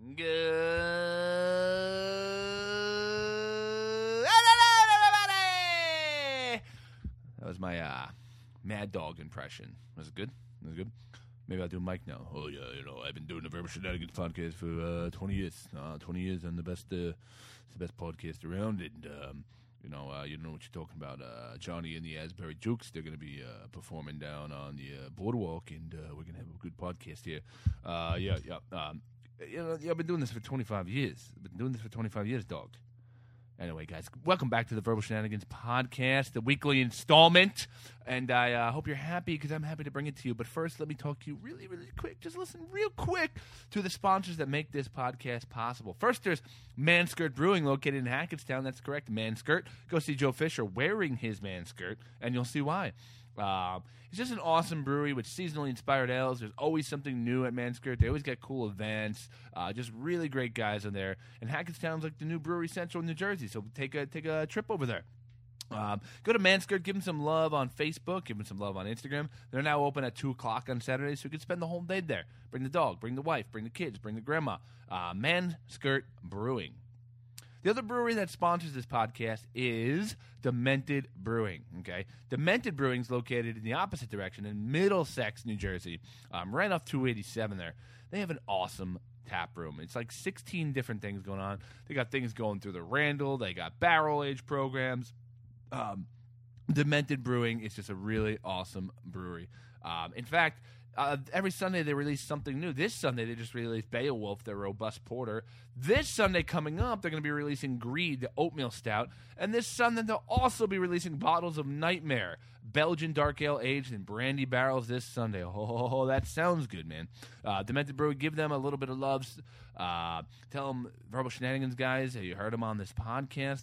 Good. Everybody! That was my Mad Dog impression. Was it good? Was it good? Maybe I'll do Mike now. Oh, yeah, I've been doing the Verbal Shenanigans podcast for 20 years. 20 years, and it's the best podcast around. And, you know what you're talking about. Johnny and the Asbury Jukes, they're going to be performing down on the boardwalk, and we're going to have a good podcast here. I've been doing this for 25 years. Dog. Anyway, guys, welcome back to the Verbal Shenanigans podcast, the weekly installment. And I hope you're happy because I'm happy to bring it to you. But first, let me talk to you really, really quick. Just listen real quick to the sponsors that make this podcast possible. First, there's Manskirt Brewing, located in Hackettstown. That's correct, Manskirt. Go see Joe Fisher wearing his Manskirt, and you'll see why. It's just an awesome brewery with seasonally inspired ales. There's always something new at Manskirt. They always get cool events. Just really great guys in there. And Hackettstown's like the new brewery central in New Jersey, so take a trip over there. Go to Manskirt, give them some love on Facebook, give them some love on Instagram. They're now open at 2 o'clock on Saturdays, so you can spend the whole day there. Bring the dog, bring the wife, bring the kids, bring the grandma. Manskirt Brewing. The other brewery that sponsors this podcast is Demented Brewing. Okay, Demented Brewing is located in the opposite direction in Middlesex, New Jersey, right off 287 there. They have an awesome tap room. It's like 16 different things going on. They got things going through the Randall. They got barrel age programs. Demented Brewing is just a really awesome brewery. In fact, every Sunday they release something new. This Sunday they just released Beowulf, their robust porter. This Sunday coming up, they're going to be releasing Greed, the oatmeal stout. And this Sunday they'll also be releasing bottles of Nightmare, Belgian dark ale aged in brandy barrels this Sunday. Oh, that sounds good, man. Demented Brewery, give them a little bit of love. Tell them, Verbal Shenanigans guys, you heard them on this podcast.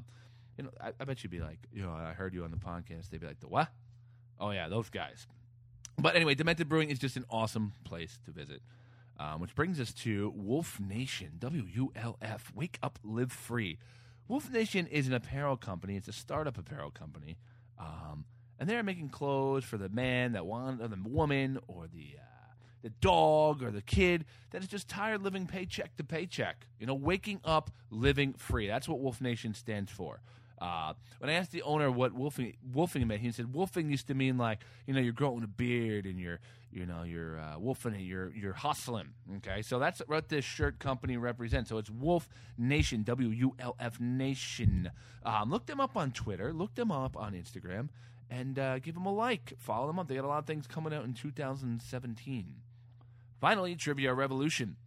I bet you'd be like, I heard you on the podcast. They'd be like, the what? Oh, yeah, those guys. But anyway, Demented Brewing is just an awesome place to visit. Which brings us to Wolf Nation, WULF, Wake Up, Live Free. Wolf Nation is an apparel company. It's a startup apparel company. And they're making clothes for the man that want, or the woman, or the dog, or the kid that is just tired living paycheck to paycheck. Waking up, living free. That's what Wolf Nation stands for. When I asked the owner what wolfing meant, he said wolfing used to mean like, you're growing a beard and you're wolfing it, you're hustling. Okay, so that's what this shirt company represents. So it's Wolf Nation, WULF Nation. Look them up on Twitter, look them up on Instagram, and give them a like. Follow them up. They got a lot of things coming out in 2017. Finally, Trivia Revolution.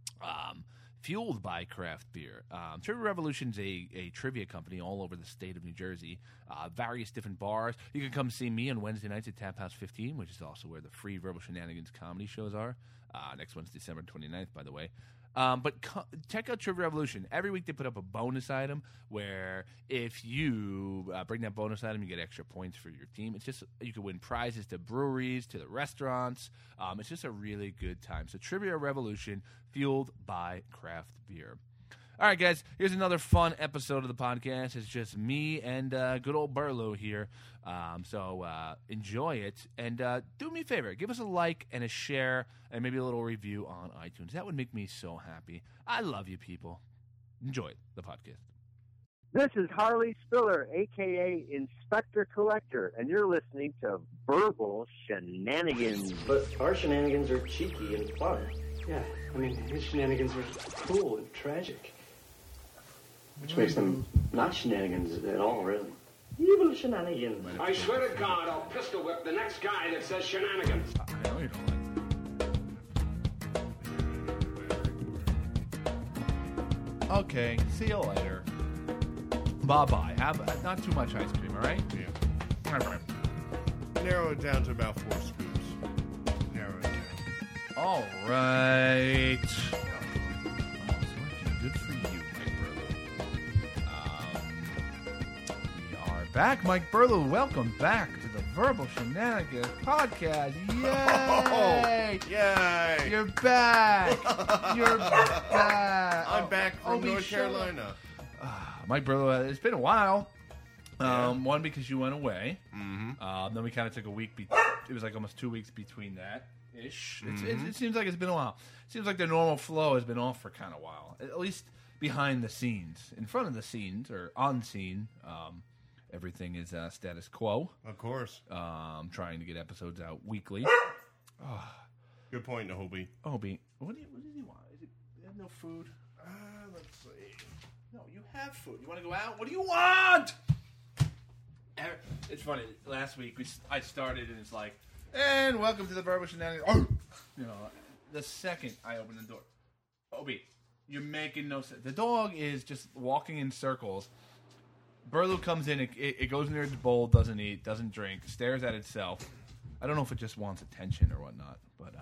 Fueled by craft beer. Trivia Revolution's a trivia company all over the state of New Jersey. Various different bars. You can come see me on Wednesday nights at Tap House 15, which is also where the free Verbal Shenanigans comedy shows are. Next one's December 29th, by the way. But check out Trivia Revolution. Every week they put up a bonus item where if you bring that bonus item, you get extra points for your team. It's just, you can win prizes to breweries, to the restaurants. It's just a really good time. So Trivia Revolution, fueled by craft beer. All right, guys, here's another fun episode of the podcast. It's just me and good old Burlo here. So enjoy it. And do me a favor. Give us a like and a share and maybe a little review on iTunes. That would make me so happy. I love you, people. Enjoy the podcast. This is Harley Spiller, a.k.a. Inspector Collector, and you're listening to Verbal Shenanigans. But our shenanigans are cheeky and fun. Yeah, I mean, his shenanigans are cruel and tragic. Which makes them not shenanigans at all, really. Evil shenanigans. I swear to God, I'll pistol whip the next guy that says shenanigans. I know you don't like it. Okay, see you later. Bye-bye. Have not too much ice cream, all right? Yeah. All right. Narrow it down to about 4 scoops. Narrow it down. All right. It's working. Good for you, Mike Burlow. We are back. Mike Burlow, welcome back to the Verbal Shenanigans podcast. Yay! Oh, yay! You're back. You're back. I'm back from North Carolina. Mike Burlow, it's been a while. Yeah. One, because you went away. Mm-hmm. Then we kind of took a week. It was like almost 2 weeks between that. ish. It seems like it's been a while. It seems like the normal flow has been off for kind of a while. At least behind the scenes. In front of the scenes or on scene, everything is status quo. Of course. Trying to get episodes out weekly. Good point, Hobie. Hobie, what did he want? You have no food? Let's see. No, you have food. You want to go out? What do you want? It's funny. Last week I started and it's like, and welcome to the Verbal Shenanigans. You know, the second I open the door, Hobie, you're making no sense. The dog is just walking in circles. Burlu comes in, it goes near its bowl, doesn't eat, doesn't drink, stares at itself. I don't know if it just wants attention or whatnot,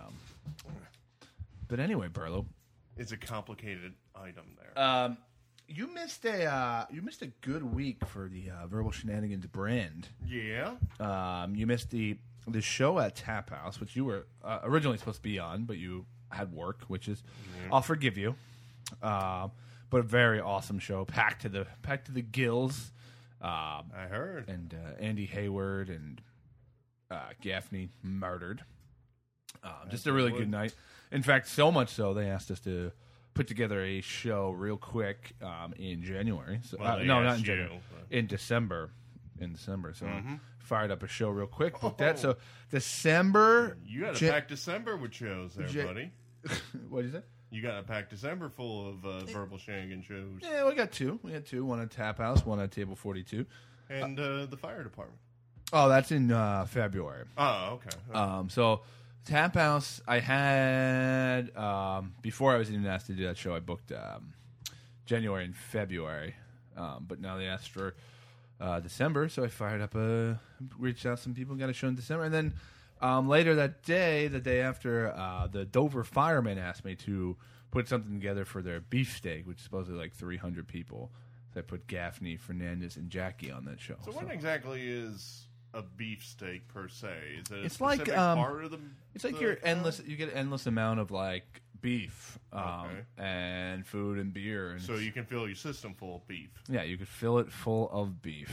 but anyway, Burlu, It's a complicated item there. you missed a good week for the Verbal Shenanigans brand. Yeah. You missed the show at Tap House, which you were originally supposed to be on, but you had work, which is I'll forgive you. But a very awesome show, packed to the gills. I heard. And Andy Hayward and Gaffney murdered. Just a really good night. In fact, so much so they asked us to put together a show real quick in January. So, Well, no, not in asked January. you, In December. So fired up a show real quick. Booked that. So December. You got a packed December with shows there, buddy. What did you say? You got a packed December full of Verbal Shenanigans shows. Yeah, we got two. We had two. One at Tap House, one at Table 42. And the fire department. Oh, that's in February. Oh, okay. So Tap House, I had before I was even asked to do that show, I booked January and February, but now they asked for December, so I fired up reached out to some people, got a show in December, and then later that day, the day after, the Dover Firemen asked me to put something together for their beefsteak, which is supposedly like 300 people. So I put Gaffney, Fernandez, and Jackie on that show. So what exactly is a beefsteak per se? Is it a It's specific like part of the? It's like the your cow? endless. You get an endless amount of like beef, and food and beer, and So you can fill your system full of beef. yeah, you could fill it full of beef.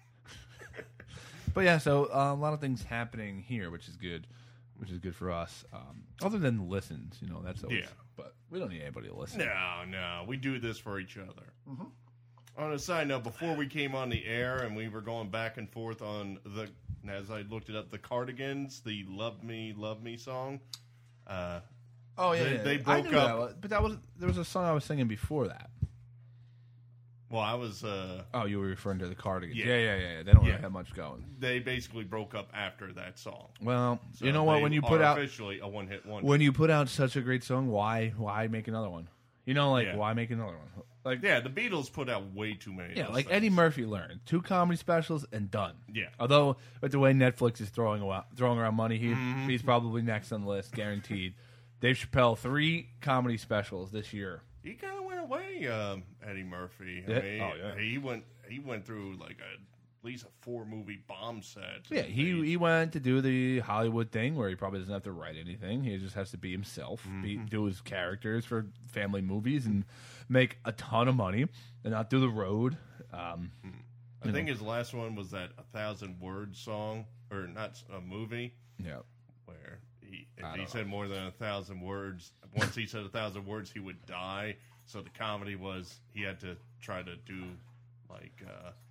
But yeah, so a lot of things happening here, which is good for us. Other than listens, that's always. Yeah. But we don't need anybody to listen. No, we do this for each other. On a side note, before we came on the air and we were going back and forth on as I looked it up, the Cardigans, the "Love Me, Love Me" song. Oh yeah, they I broke knew up. that, but there was a song I was singing before that. Well, I was. Oh, you were referring to the Cardigans. Yeah. Yeah. They don't really have much going. They basically broke up after that song. Well, So you know what? they When you are put out officially a one-hit wonder. when you put out such a great song, why make another one? Yeah. Why make another one? Like, Yeah, the Beatles put out way too many. yeah, of those like things. Eddie Murphy learned 2 comedy specials and done. Yeah. Although with the way Netflix is throwing around money, he's probably next on the list, guaranteed. Dave Chappelle 3 comedy specials this year. He kind of went away, Eddie Murphy. Yeah. I mean, Oh, yeah. He went through like at least a 4-movie bomb set. Yeah, he went to do the Hollywood thing where he probably doesn't have to write anything. He just has to be himself, do his characters for family movies, and make a ton of money, and not do the road. I think his last one was that 1,000-word song, or not a movie, Yeah. where if I he don't said more than 1,000 words, once he said 1,000 words, he would die. So the comedy was he had to try to do like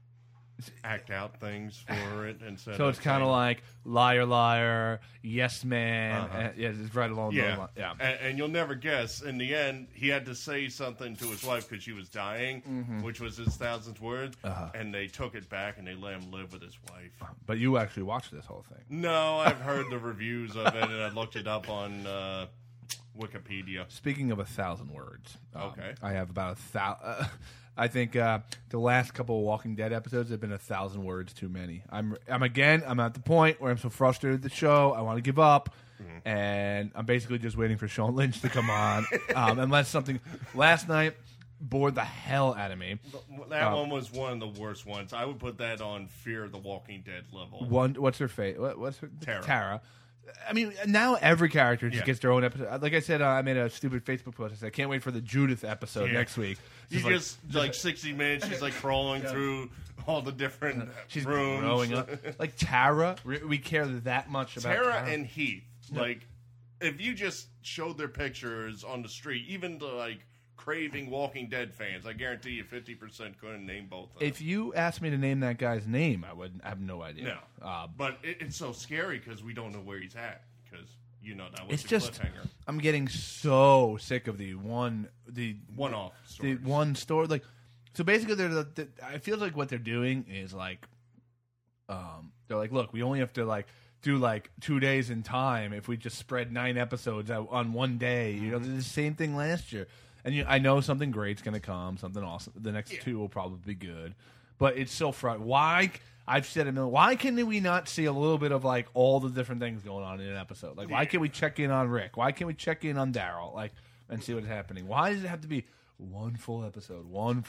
act out things for it instead. So it's kind of saying- like Liar Liar, Yes Man. Yeah, it's right along those Yeah, lines. Yeah. and you'll never guess. In the end, he had to say something to his wife because she was dying, which was his 1,000th word, and they took it back and they let him live with his wife. But you actually watched this whole thing. No, I've heard the reviews of it, and I looked it up on Wikipedia. Speaking of 1,000 words, Okay. I have about 1,000. I think the last couple of Walking Dead episodes have been 1,000 words too many. I'm at the point where I'm so frustrated with the show, I want to give up, and I'm basically just waiting for Sean Lynch to come on. Unless something last night bored the hell out of me. That one was one of the worst ones. I would put that on Fear of the Walking Dead level. What's her face? What's her Tara. Tara. I mean, now every character just Yeah. gets their own episode. Like I said, I made a stupid Facebook post. I said, I can't wait for the Judith episode Yeah. next week. You She's like 60 minutes, she's like crawling through all the different she's rooms. growing up. Like Tara, we care that much about Tara and Heath, like if you just showed their pictures on the street, even to like craving Walking Dead fans, I guarantee you 50% couldn't name both of them. If you asked me to name that guy's name, I have no idea. No. But it's so scary because we don't know where he's at. Because, that was it's the just, cliffhanger. I'm getting so sick of the one-off the stories. one story. Like, so basically, I feel like what they're doing is like, they're like, look, we only have to like do like 2 days in time if we just spread 9 episodes out on one day. They did the same thing last year. And I know something great's going to come, something awesome. The next 2 will probably be good. But it's so frustrating. Why? I've said it a million. Why can we not see a little bit of like all the different things going on in an episode? Like, why can't we check in on Rick? Why can't we check in on Daryl? Like, and see what's happening? Why does it have to be one full episode?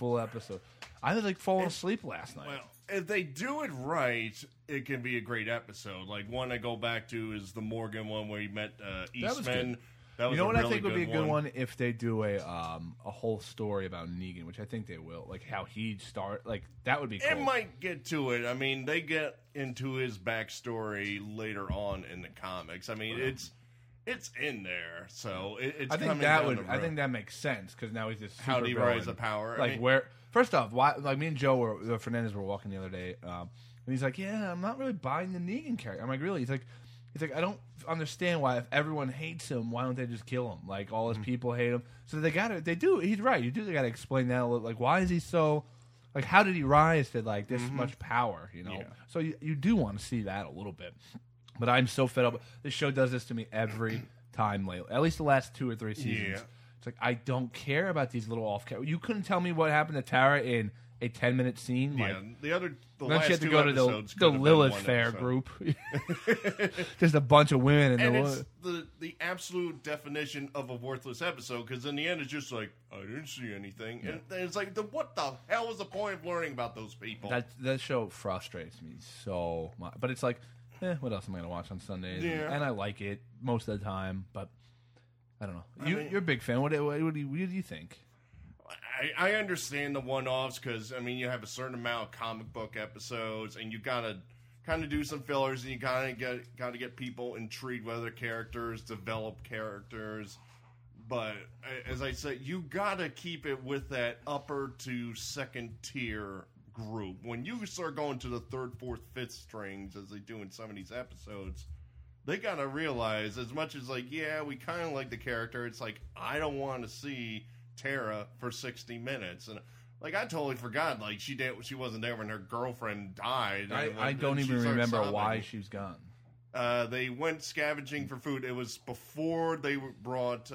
I was like falling asleep last night. Well, if they do it right, it can be a great episode. Like one I go back to is the Morgan one where he met Eastman. That was what really I think would be a good one? one if they do a whole story about Negan, which I think they will. Like how he'd start. Like that would be cool. It might get to it. I mean, they get into his backstory later on in the comics. I mean, it's in there, so it's. I think coming that down would. the road. I think that makes sense because now he's just How super did he villain. rise to power? Like I mean, where? First off, why? Like me and Joe Fernandez were walking the other day, and he's like, "Yeah, I'm not really buying the Negan character." I'm like, "Really?" He's like, I don't understand why if everyone hates him, why don't they just kill him? Like all his people hate him, so they do. He's right. They got to explain that a little. Like why is he so? Like how did he rise to like this much power? Yeah. So you do want to see that a little bit, but I'm so fed up. This show does this to me every time lately. At least the last 2 or 3 seasons. Yeah. It's like I don't care about these little off. You couldn't tell me what happened to Tara in a 10-minute scene. Yeah, Like, the then last she had to two go to episodes the could have been Lilith one Fair episode. group. Just a bunch of women And the it's the absolute definition of a worthless episode because in the end it's just like I didn't see anything, and it's like what the hell is the point of learning about those people? that show frustrates me so much. But it's like, what else am I going to watch on Sundays? Yeah. And I like it most of the time, but I don't know. You're a big fan. What do you think? I understand the one-offs because I mean you have a certain amount of comic book episodes, and you gotta kind of do some fillers, and you gotta get people intrigued with other characters, develop characters. But as I said, you gotta keep it with that upper to second tier group. When you start going to the third, fourth, fifth strings, as they do in some of these episodes, they gotta realize as much as like we kind of like the character, it's like I don't want to see Tara for 60 minutes, and like I totally forgot like she wasn't there when her girlfriend died. I don't even remember why she's gone. They went scavenging for food. It was before they brought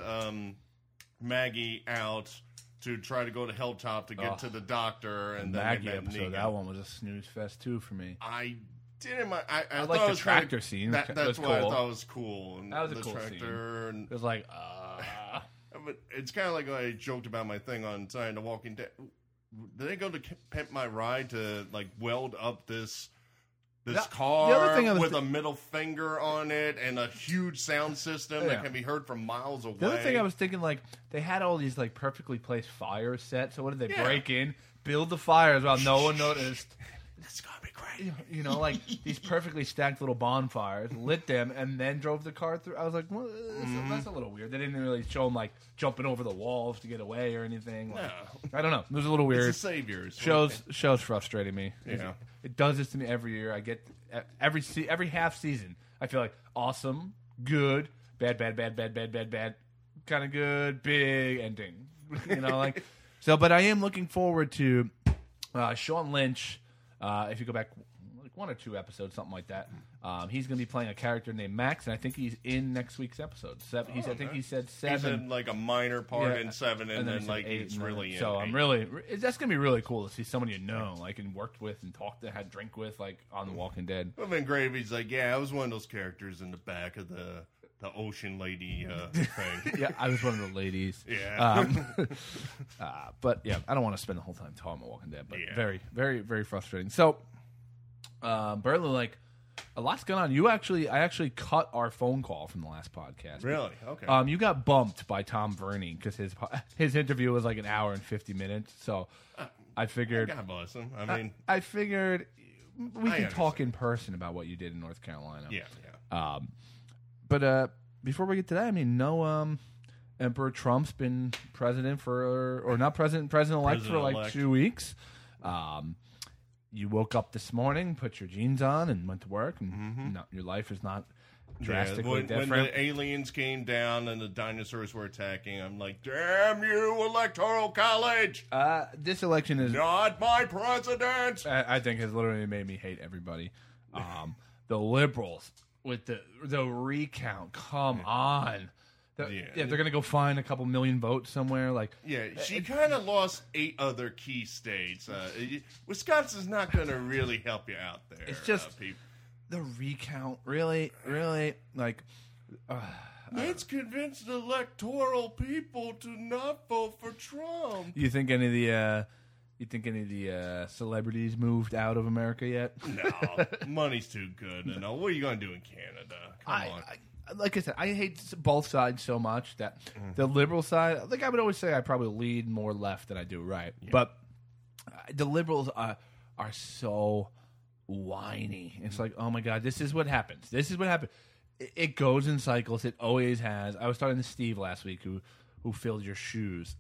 Maggie out to try to go to Hilltop to get to the doctor, and then Maggie they met episode. Negan. That one was a snooze fest too for me. I didn't. I like thought the it was tractor scene. That's It was what I cool. thought was cool. And That was a the cool tractor scene. and It was like, But it's kind of like I joked about my thing on Sign The Walking Dead. Did they go to Pimp My Ride to like weld up this car the other thing I was with a middle finger on it and a huge sound system that can be heard from miles away? the other thing I was thinking, like, they had all these like perfectly placed fires set. So what did they break in, build the fires while no one noticed? It's gonna be great. Like these perfectly stacked little bonfires, lit them, and then drove the car through. I was like, well, that's a little weird. They didn't really show them like jumping over the walls to get away or anything. Like, I don't know. It was a little weird. It's the Saviors. Show's frustrating me. Yeah. It does this to me every year. I get every half season. I feel like awesome, good, bad, kind of good, big ending. Like so. But I am looking forward to Sean Lynch. If you go back like 1 or 2 episodes, something like that, he's going to be playing a character named Max, and I think he's in next week's episode. I think he said 7. He's in like a minor part in 7, and then he said like 8, it's and then- really in so 8. I'm really that's going to be really cool to see someone like and worked with and talked to, had drink with like on The Walking Dead. It would have been great if he's like, I was one of those characters in the back of the ocean lady thing. Yeah, I was one of the ladies. Yeah. But yeah, I don't want to spend the whole time talking about Walking Dead, but Yeah. very, very, very frustrating. So, Berlin, like, a lot's going on. I actually cut our phone call from the last podcast. Really? Okay. You got bumped by Tom Verning because his interview was like an hour and 50 minutes. So I figured, God bless him. I mean, I figured we can understand. talk in person about what you did in North Carolina. yeah. But before we get to that, I mean, no Emperor Trump's been president for president-elect for like 2 weeks. You woke up this morning, put your jeans on, and went to work, and no, your life is not drastically different. When the aliens came down and the dinosaurs were attacking, I'm like, damn you, Electoral College! This election is not my president! I think has literally made me hate everybody. The liberals with the recount, come on. They're going to go find a couple million votes somewhere. She kind of lost 8 other key states. Wisconsin's not going to really help you out there. It's just people. The recount, really, let's convince the electoral people to not vote for Trump. You think any of the celebrities moved out of America yet? No, money's too good. And what are you going to do in Canada? Come on. Like I said, I hate both sides so much that the liberal side, I would always say I probably lead more left than I do right. Yeah. But the liberals are so whiny. It's like, oh my God, this is what happens. This is what happened. It goes in cycles. It always has. I was talking to Steve last week who filled your shoes.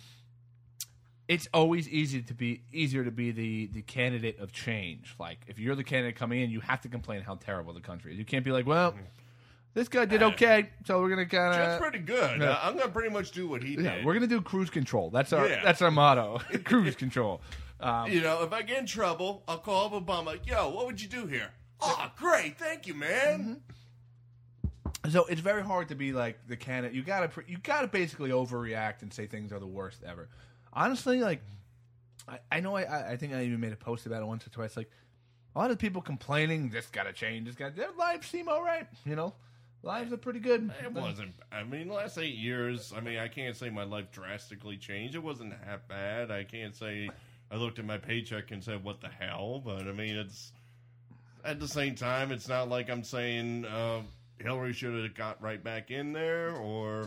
It's always easier to be the candidate of change. Like, if you're the candidate coming in, you have to complain how terrible the country is. You can't be like, well, this guy did okay, so we're gonna kind of. That's pretty good. I'm gonna pretty much do what he did. Yeah, we're gonna do cruise control. That's our motto. Cruise control. If I get in trouble, I'll call up Obama. Yo, what would you do here? Oh, great, thank you, man. Mm-hmm. So it's very hard to be like the candidate. You gotta basically overreact and say things are the worst ever. Honestly, like I know I think I even made a post about it once or twice. Like a lot of people complaining, this gotta change. Their lives seem all right, Lives are pretty good. It wasn't. I mean, the last 8 years, I can't say my life drastically changed. It wasn't that bad. I can't say I looked at my paycheck and said, what the hell? But, I mean, it's at the same time, it's not like I'm saying Hillary should have got right back in there or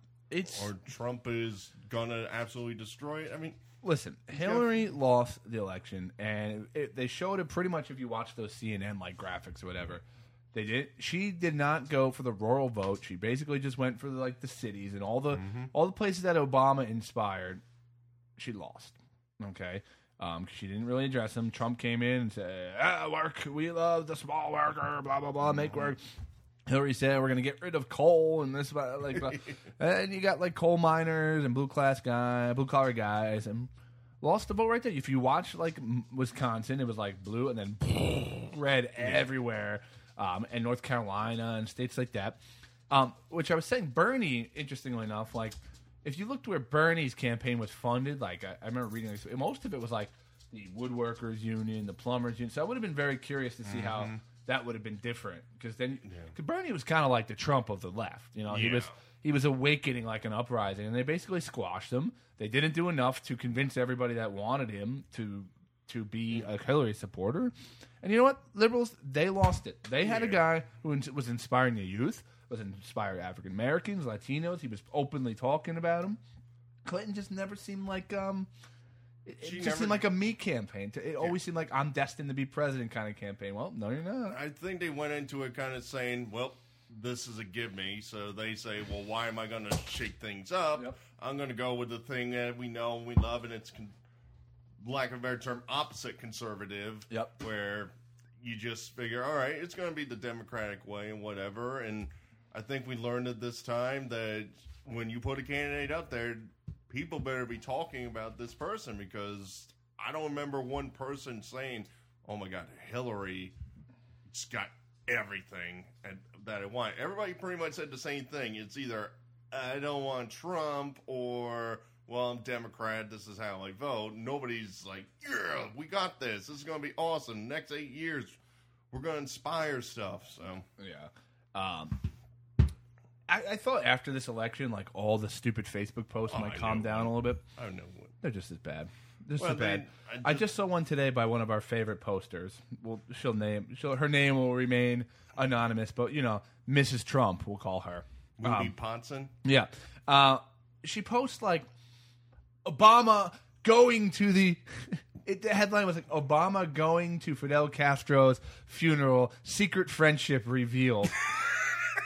Trump is going to absolutely destroy it. I mean, listen, Hillary lost the election, and they showed it pretty much if you watch those CNN graphics or whatever. They did. She did not go for the rural vote. She basically just went for the cities and all the places that Obama inspired. She lost. Okay, she didn't really address them. Trump came in and said, "Work. We love the small worker. Blah blah blah. Make work." Hillary said, "We're going to get rid of coal and this blah." And you got coal miners and blue collar guys, and lost the vote right there. If you watch Wisconsin, it was blue and then red everywhere. And North Carolina and states like that, which I was saying, Bernie, interestingly enough, if you looked where Bernie's campaign was funded, I remember reading this, most of it was the woodworkers union, the plumbers union. So I would have been very curious to see how that would have been different, because then Bernie was kind of like the Trump of the left. He was awakening like an uprising, and they basically squashed him. They didn't do enough to convince everybody that wanted him to be a Hillary supporter. And you know what? Liberals, they lost it. They had a guy who was inspiring the youth, was inspiring African Americans, Latinos. He was openly talking about them. Clinton just never seemed like seemed like a me campaign. It always seemed like I'm destined to be president kind of campaign. Well, no, you're not. I think they went into it kind of saying, well, this is a give me. So they say, well, why am I going to shake things up? Yep. I'm going to go with the thing that we know and we love, and it's lack of a better term, opposite conservative. Yep. Where you just figure, all right, it's going to be the Democratic way and whatever. And I think we learned at this time that when you put a candidate up there, people better be talking about this person, because I don't remember one person saying, oh my God, Hillary's got everything that I want. Everybody pretty much said the same thing. It's either I don't want Trump or, well, I'm Democrat, this is how I vote. Nobody's like, yeah, we got this. This is going to be awesome. Next 8 years, we're going to inspire stuff. So yeah. I thought after this election, all the stupid Facebook posts might calm down a little bit. I know what. They're just as bad. I just saw one today by one of our favorite posters. Well, her name will remain anonymous, but Mrs. Trump, we'll call her. Ruby Ponson? Yeah. She posts Obama going to the headline was Obama going to Fidel Castro's funeral, secret friendship revealed.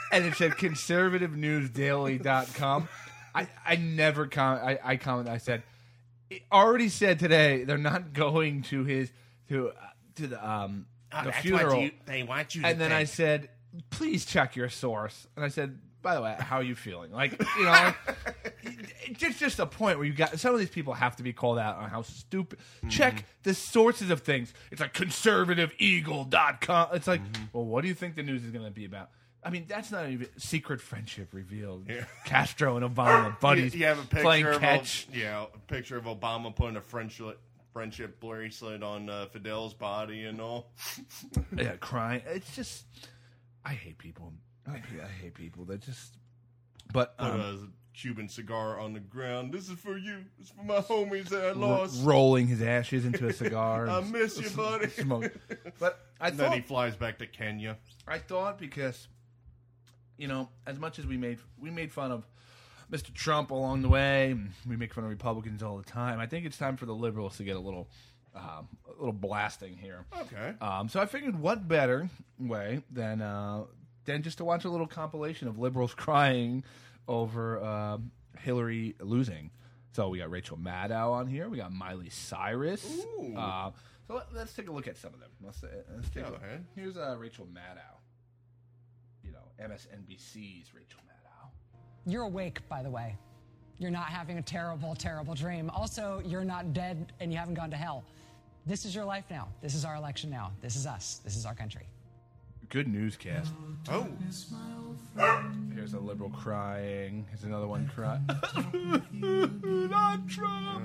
and it said conservativenewsdaily.com. I never comment. I comment. I said, it already said today they're not going to his the funeral. They want you to and then I said, please check your source. And I said, by the way, how are you feeling? Like, you know, it's just a point where you got some of these people have to be called out on how stupid. Check the sources of things. It's like conservativeeagle.com. It's like, well, what do you think the news is going to be about? I mean, that's not even secret friendship revealed. Yeah. Castro and Obama buddies you have a picture playing of catch. A picture of Obama putting a friendship bracelet on Fidel's body and all. Yeah, crying. It's just, I hate people. I hate people that just. But put a Cuban cigar on the ground. This is for you. It's for my homies that I lost. Rolling his ashes into a cigar. I miss you, buddy. Smoke. But then he flies back to Kenya. I thought because, you know, as much as we made fun of Mr. Trump along the way, and we make fun of Republicans all the time, I think it's time for the liberals to get a little blasting here. Okay. So I figured, what better way than just to watch a little compilation of liberals crying over Hillary losing. So we got Rachel Maddow on here. We got Miley Cyrus. So let's take a look at some of them. Let's take a look. Ahead. Here's Rachel Maddow. You know, MSNBC's Rachel Maddow. You're awake, by the way. You're not having a terrible, terrible dream. Also, you're not dead and you haven't gone to hell. This is your life now. This is our election now. This is us. This is our country. Good newscast. Oh. Here's a liberal crying. Here's another one crying. Not Trump.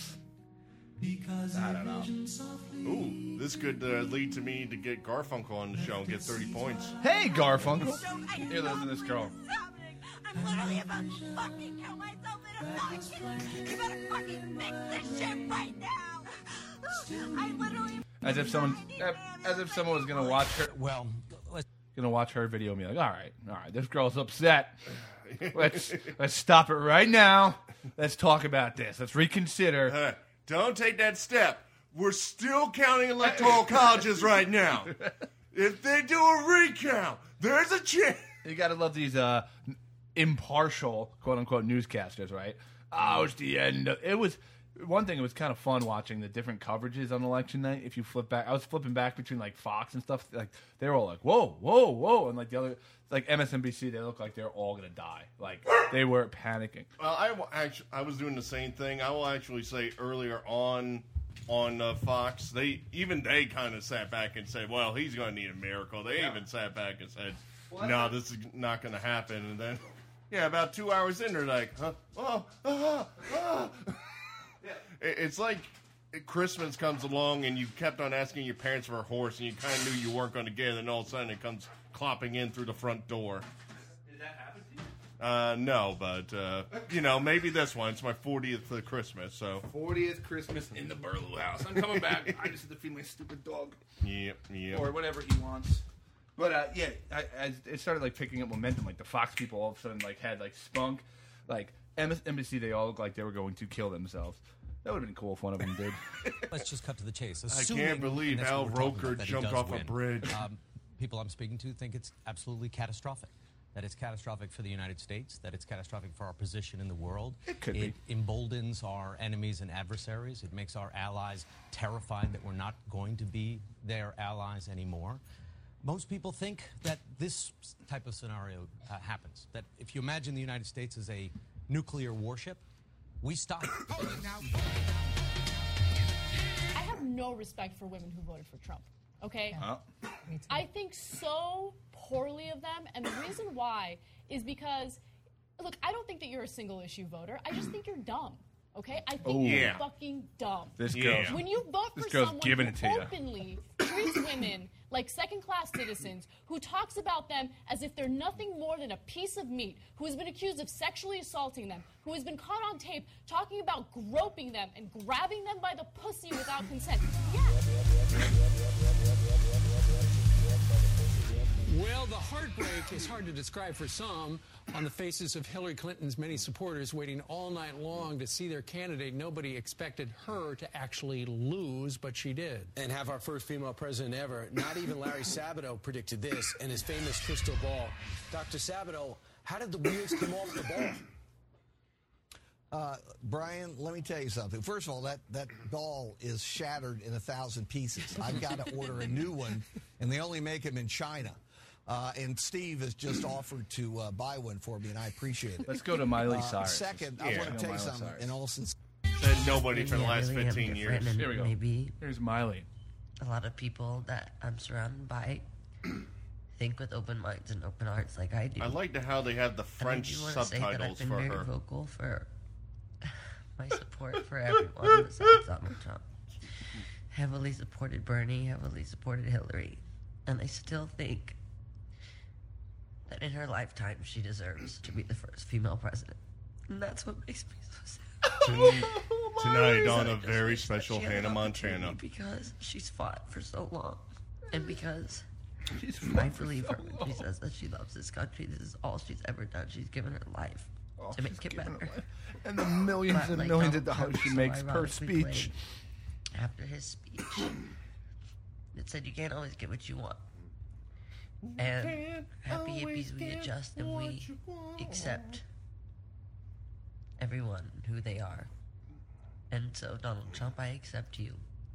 I don't know. Ooh, this could lead to me to get Garfunkel on the show and get 30 points. Hey, Garfunkel. Here, listen to this girl. I'm literally about to fucking kill myself in a fucking. You better fucking fix this shit right now. I literally. As if someone was gonna watch her. Well, gonna watch her video and be like, all right, this girl's upset. Let's stop it right now. Let's talk about this. Let's reconsider. Don't take that step. We're still counting electoral colleges right now. If they do a recount, there's a chance. You gotta love these impartial, quote-unquote, newscasters, right? Oh, it's the end. It was... One thing, it was kind of fun watching the different coverages on election night. If you flip back, I was flipping back between like Fox and stuff. Like they were all like, "Whoa, whoa, whoa!" and like the other, like MSNBC, they looked like they're all gonna die. Like they were panicking. Well, I was doing the same thing. I will actually say earlier on Fox, they kind of sat back and said, "Well, he's going to need a miracle." They even sat back and said, "No, this is not going to happen." And then, about 2 hours in, they're like, "Huh? It's like Christmas comes along and you kept on asking your parents for a horse and you kind of knew you weren't going to get it, and then all of a sudden it comes clopping in through the front door. Did that happen to you? No, but, maybe this one. It's my 40th Christmas, so. 40th Christmas in the Burlow house. I'm coming back. I just had to feed my stupid dog. Yep. Or whatever he wants. But, it started, like, picking up momentum. Like, the Fox people all of a sudden, like, had, like, spunk. Like, MSNBC, they all looked like they were going to kill themselves. That would have been cool if one of them did. Let's just cut to the chase. I can't believe Al Roker jumped off a bridge. People I'm speaking to think it's absolutely catastrophic. That it's catastrophic for the United States, that it's catastrophic for our position in the world. It could be. It emboldens our enemies and adversaries. It makes our allies terrified that we're not going to be their allies anymore. Most people think that this type of scenario happens. That if you imagine the United States as a nuclear warship, we stop. I have no respect for women who voted for Trump, okay? I think so poorly of them, and the reason why is because, look, I don't think that you're a single-issue voter. I just think you're dumb, okay? I think you're fucking dumb. This girl. When you vote for someone who openly treats women like second-class citizens, who talks about them as if they're nothing more than a piece of meat, who has been accused of sexually assaulting them, who has been caught on tape talking about groping them and grabbing them by the pussy without consent. Well, the heartbreak is hard to describe for some. On the faces of Hillary Clinton's many supporters waiting all night long to see their candidate, nobody expected her to actually lose, but she did. And have our first female president ever. Not even Larry Sabato predicted this in his famous crystal ball. Dr. Sabato, how did the wheels come off the ball? Brian, let me tell you something. First of all, that ball is shattered in 1,000 pieces. I've got to order a new one, and they only make them in China. And Steve has just offered to buy one for me, and I appreciate it. Let's go to Miley Cyrus. Second, I want to tell you something. In all sincerity, Said nobody for the last 15 years. Here we go. Maybe here's Miley. A lot of people that I'm surrounded by think with open minds and open hearts like I do. I like how they have the French subtitles I've been for very her. vocal for my support for everyone besides Donald Trump. Heavily supported Bernie, heavily supported Hillary. And I still think that in her lifetime she deserves to be the first female president. And that's what makes me so sad. Tonight on a very special Hannah Montana. Because she's fought for so long. And because I believe her when she says that she loves this country. This is all she's ever done. She's given her life to make it better. And the millions and millions of dollars she makes per speech. After his speech, it said you can't always get what you want. And happy hippies, we adjust and we accept everyone who they are. And so, Donald Trump, I accept you.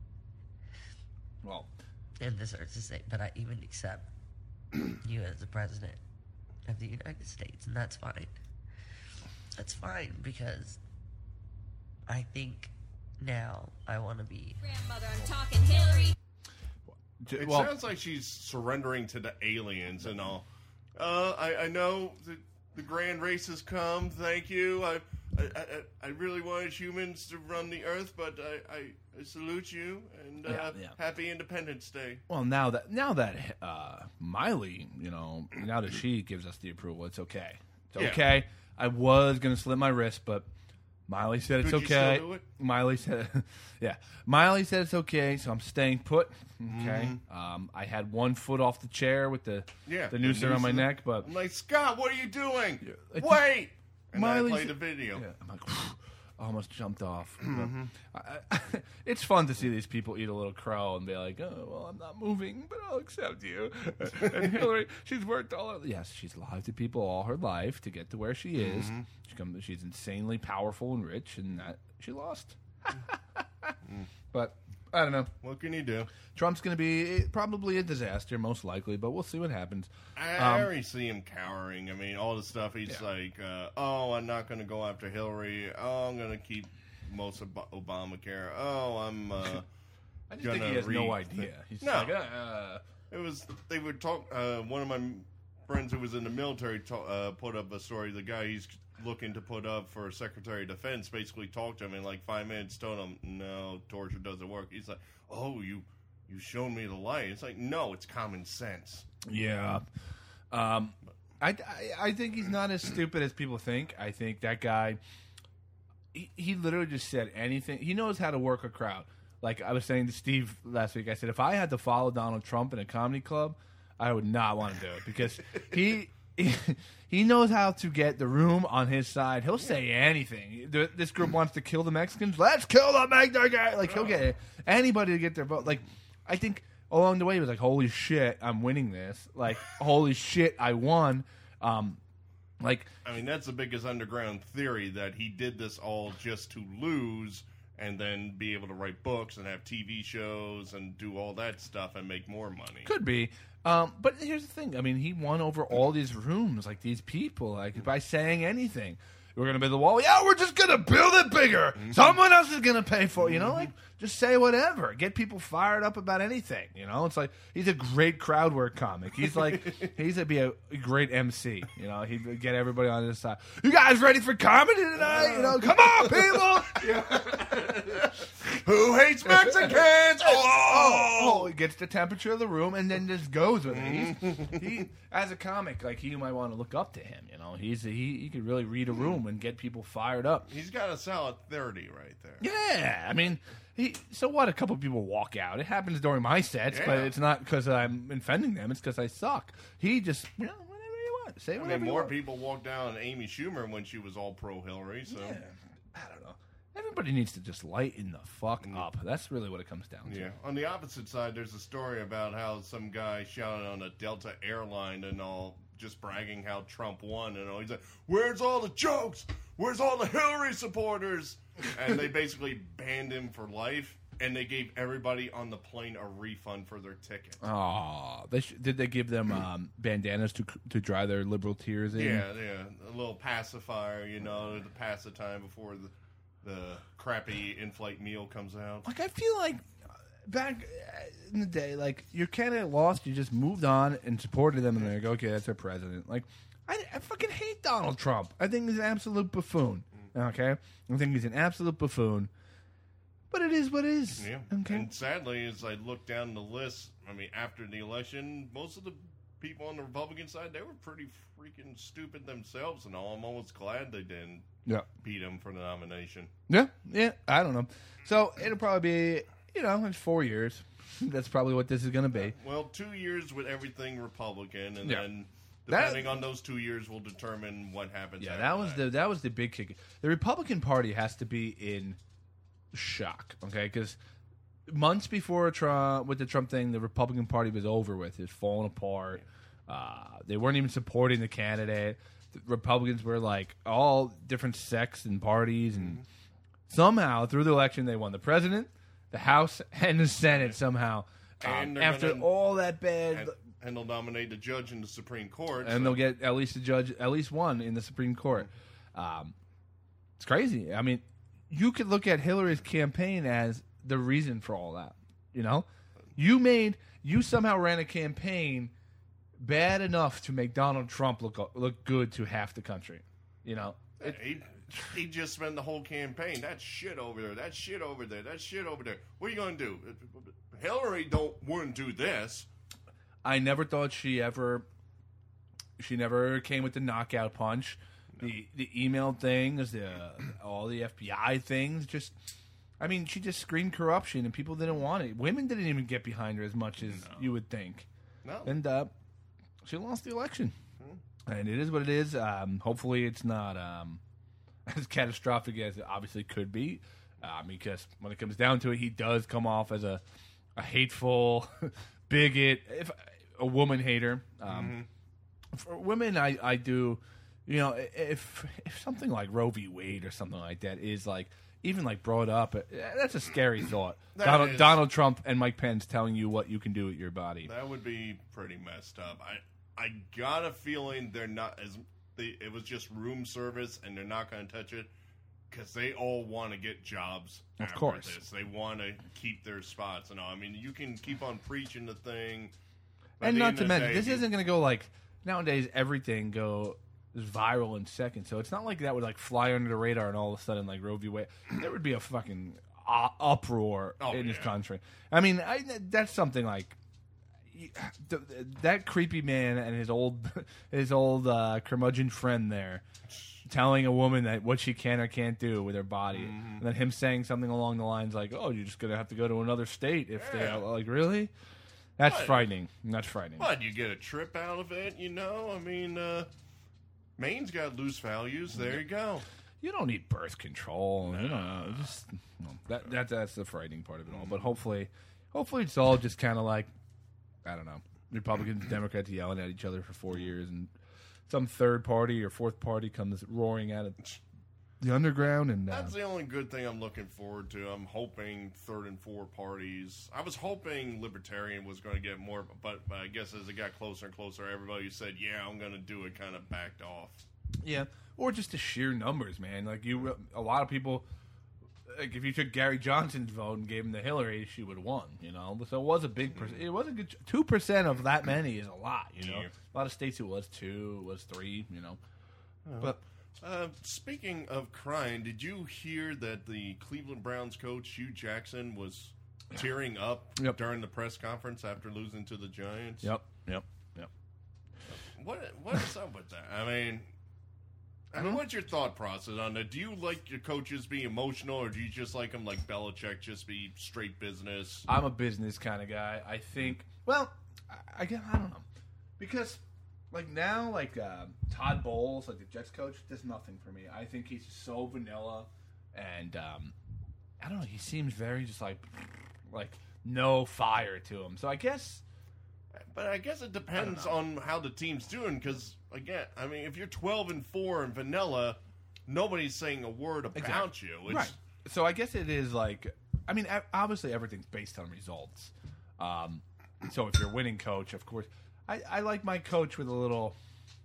Well, and this hurts to say, but I even accept you as the president of the United States, and that's fine. That's fine because I think now I want to be. Grandmother, I'm talking Hillary. It sounds like she's surrendering to the aliens and all. I know the grand race has come. Thank you. I really wanted humans to run the earth, but I salute you and happy Independence Day. Well, now that Miley, now that she gives us the approval, it's okay. It's okay. Yeah. I was gonna slit my wrist, but Miley said it's okay. Still do it? Miley said, Miley said it's okay, so I'm staying put. Okay. Mm-hmm. I had 1 foot off the chair with the noose around my neck, but I'm like, Scott, what are you doing? Wait. And Miley then I played the video. Yeah, I'm like, almost jumped off. It's fun to see these people eat a little crow and be like, oh, well, I'm not moving, but I'll accept you. And Hillary, she's worked she's lied to people all her life to get to where she is. Mm-hmm. She's insanely powerful and rich, and she lost. But I don't know. What can you do? Trump's going to be probably a disaster, most likely, but we'll see what happens. I already see him cowering. I mean, all the stuff he's like, I'm not going to go after Hillary. Oh, I'm going to keep most of Obamacare. Oh, I'm I just think he has no idea. He's like, it was, they would talk, one of my friends who was in the military put up a story. The guy he's looking to put up for Secretary of Defense basically talked to him in like 5 minutes, told him, no, torture doesn't work. He's like, oh, you've shown me the light. It's like, no, it's common sense. Yeah. I think he's not as stupid as people think. I think that guy, he literally just said anything. He knows how to work a crowd. Like I was saying to Steve last week, I said, if I had to follow Donald Trump in a comedy club, I would not want to do it because he knows how to get the room on his side. He'll say anything. This group wants to kill the Mexicans. Let's kill the Mexican guy. Like he'll get anybody to get their vote. Like I think along the way he was like, "Holy shit, I'm winning this!" Like, "Holy shit, I won!" Like, I mean, that's the biggest underground theory that he did this all just to lose and then be able to write books and have TV shows and do all that stuff and make more money. Could be. But here's the thing. I mean, he won over all these rooms, like these people, like by saying anything. We're going to build the wall. Yeah, we're just going to build it bigger. Mm-hmm. Someone else is going to pay for it. Like just say whatever. Get people fired up about anything. It's like he's a great crowd work comic. He's like he's be a great MC. He'd get everybody on his side. You guys ready for comedy tonight? Come on, people. Who hates Mexicans? Oh, he gets the temperature of the room and then just goes with it. He, as a comic, like you might want to look up to him. You know, he could really read a room and get people fired up. He's got a solid 30 right there. Yeah, I mean, so what? A couple people walk out. It happens during my sets, but it's not because I'm offending them. It's because I suck. He just, whatever you want, say whatever. More people walked down Amy Schumer when she was all pro Hillary. So I don't know. Everybody needs to just lighten the fuck up. That's really what it comes down to. Yeah. On the opposite side, there's a story about how some guy shouted on a Delta airline and all, just bragging how Trump won and all. He's like, "Where's all the jokes? Where's all the Hillary supporters?" And they basically banned him for life, and they gave everybody on the plane a refund for their ticket. Oh, did they give them bandanas to dry their liberal tears in? Yeah, a little pacifier, to pass the time before the crappy in-flight meal comes out. Like, I feel like back in the day, like, your candidate lost, you just moved on and supported them, and they're like, okay, that's our president. Like, I fucking hate Donald Trump. I think he's an absolute buffoon. Okay? I think he's an absolute buffoon. But it is what it is. Yeah. Okay. And sadly, as I look down the list, I mean, after the election, most of the people on the Republican side, they were pretty freaking stupid themselves and all. I'm almost glad they didn't beat him for the nomination. Yeah, I don't know. So it'll probably be, it's 4 years. That's probably what this is going to be. Well, 2 years with everything Republican, and then depending on those 2 years will determine what happens. Yeah, that was the big kick. The Republican Party has to be in shock, okay? Because months before Trump, with the Trump thing, the Republican Party was over with. It's falling apart. They weren't even supporting the candidate. The Republicans were like all different sects and parties, and somehow through the election they won the president, the House, and the Senate somehow. And after all that bad, and they'll nominate the judge in the Supreme Court, and they'll get at least a judge, at least one in the Supreme Court. It's crazy. I mean, you could look at Hillary's campaign as the reason for all that. You somehow ran a campaign bad enough to make Donald Trump look good to half the country. He just spent the whole campaign. That shit over there. That shit over there. That shit over there. What are you going to do? Hillary wouldn't do this. I never thought she never came with the knockout punch. The email things, all the FBI things. She just screamed corruption, and people didn't want it. Women didn't even get behind her as much as you would think. No. And she lost the election. And it is what it is. Hopefully it's not as catastrophic as it obviously could be. Because when it comes down to it, he does come off as a hateful bigot, a woman hater. For women, I do... if something like Roe v. Wade or something like that is like even like brought up, that's a scary thought. Donald Trump and Mike Pence telling you what you can do with your body. That would be pretty messed up. I got a feeling they're not it was just room service and they're not going to touch it because they all want to get jobs. Of course, they want to keep their spots and all. I mean, you can keep on preaching the thing, and not to mention this isn't going to go like nowadays. Everything goes viral in seconds, so it's not like that would like fly under the radar and all of a sudden like Roe v. Wade, there would be a fucking uproar in this country. I mean, that's something like that creepy man and his old curmudgeon friend there telling a woman that what she can or can't do with her body, and then him saying something along the lines like, "Oh, you're just gonna have to go to another state if they like really." That's frightening. That's frightening. But you get a trip out of it, I mean. Maine's got loose values. There you go. You don't need birth control. That's the frightening part of it all. But hopefully it's all just kind of like, I don't know, Republicans and Democrats yelling at each other for 4 years, and some third party or fourth party comes roaring out of the underground. And that's the only good thing I'm looking forward to. I'm hoping third and fourth parties. I was hoping Libertarian was going to get more, but I guess as it got closer and closer, everybody who said, "Yeah, I'm going to do it," kind of backed off. Yeah, or just the sheer numbers, man. Like a lot of people. Like if you took Gary Johnson's vote and gave him to Hillary, she would have won. So it was a big percent. It was a good 2% of that many is a lot. A lot of states it was 2, it was 3. But Speaking of crying, did you hear that the Cleveland Browns coach Hugh Jackson was tearing up during the press conference after losing to the Giants? Yep. What is up with that? I mean, what's your thought process on that? Do you like your coaches be emotional, or do you just like them like Belichick, just be straight business? I'm a business kind of guy. I think. Well, I don't know, because like now, like Todd Bowles, like the Jets coach, does nothing for me. I think he's so vanilla, and I don't know. He seems very just like no fire to him. So I guess. But I guess it depends on how the team's doing, because, again, I mean, if you're 12-4 and vanilla, nobody's saying a word about you. It's, right. So I guess it is like, I mean, obviously everything's based on results. So if you're winning coach, of course, I like my coach with a little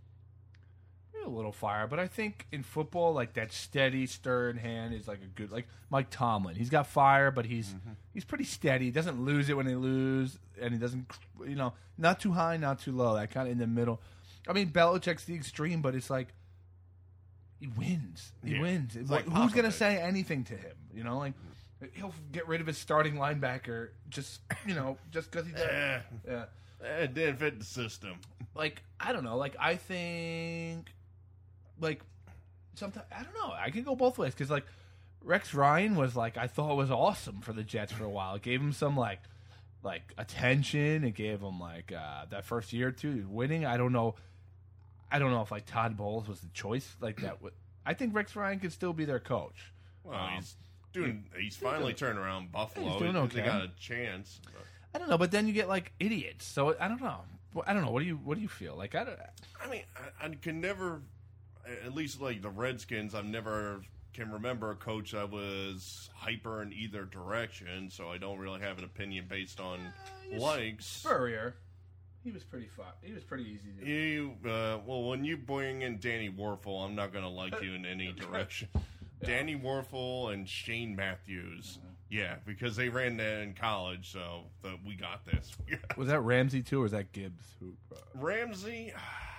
fire, but I think in football, like that steady, stern hand is like a good, like Mike Tomlin. He's got fire, but he's pretty steady. He doesn't lose it when they lose, and he doesn't, not too high, not too low. That kind of in the middle. I mean, Belichick's the extreme, but it's like he wins. He wins. Like who's going to say anything to him? Like he'll get rid of his starting linebacker just because he does. Yeah. It didn't fit the system. Like, I don't know. Like, I think, like, sometimes, I don't know. I can go both ways. Because, like, Rex Ryan was, like, I thought was awesome for the Jets for a while. It gave him some, like attention. It gave him, like, that first year or two winning. I don't know if, like, Todd Bowles was the choice. Like, that would. I think Rex Ryan could still be their coach. Well, he's finally turned around Buffalo. He's doing okay. They got a chance. But. I don't know, but then you get, like, idiots. So, I don't know. I don't know. What do you feel? Like, I mean, I can never, at least like the Redskins, I never can remember a coach that was hyper in either direction, so I don't really have an opinion based on likes. Spurrier, he was pretty fun. He was pretty easy. Well, when you bring in Danny Werfel, I'm not going to like you in any direction. Danny Werfel and Shane Matthews. Yeah, because they ran that in college, so we got this. Was that Ramsey too, or was that Gibbs? Ramsey?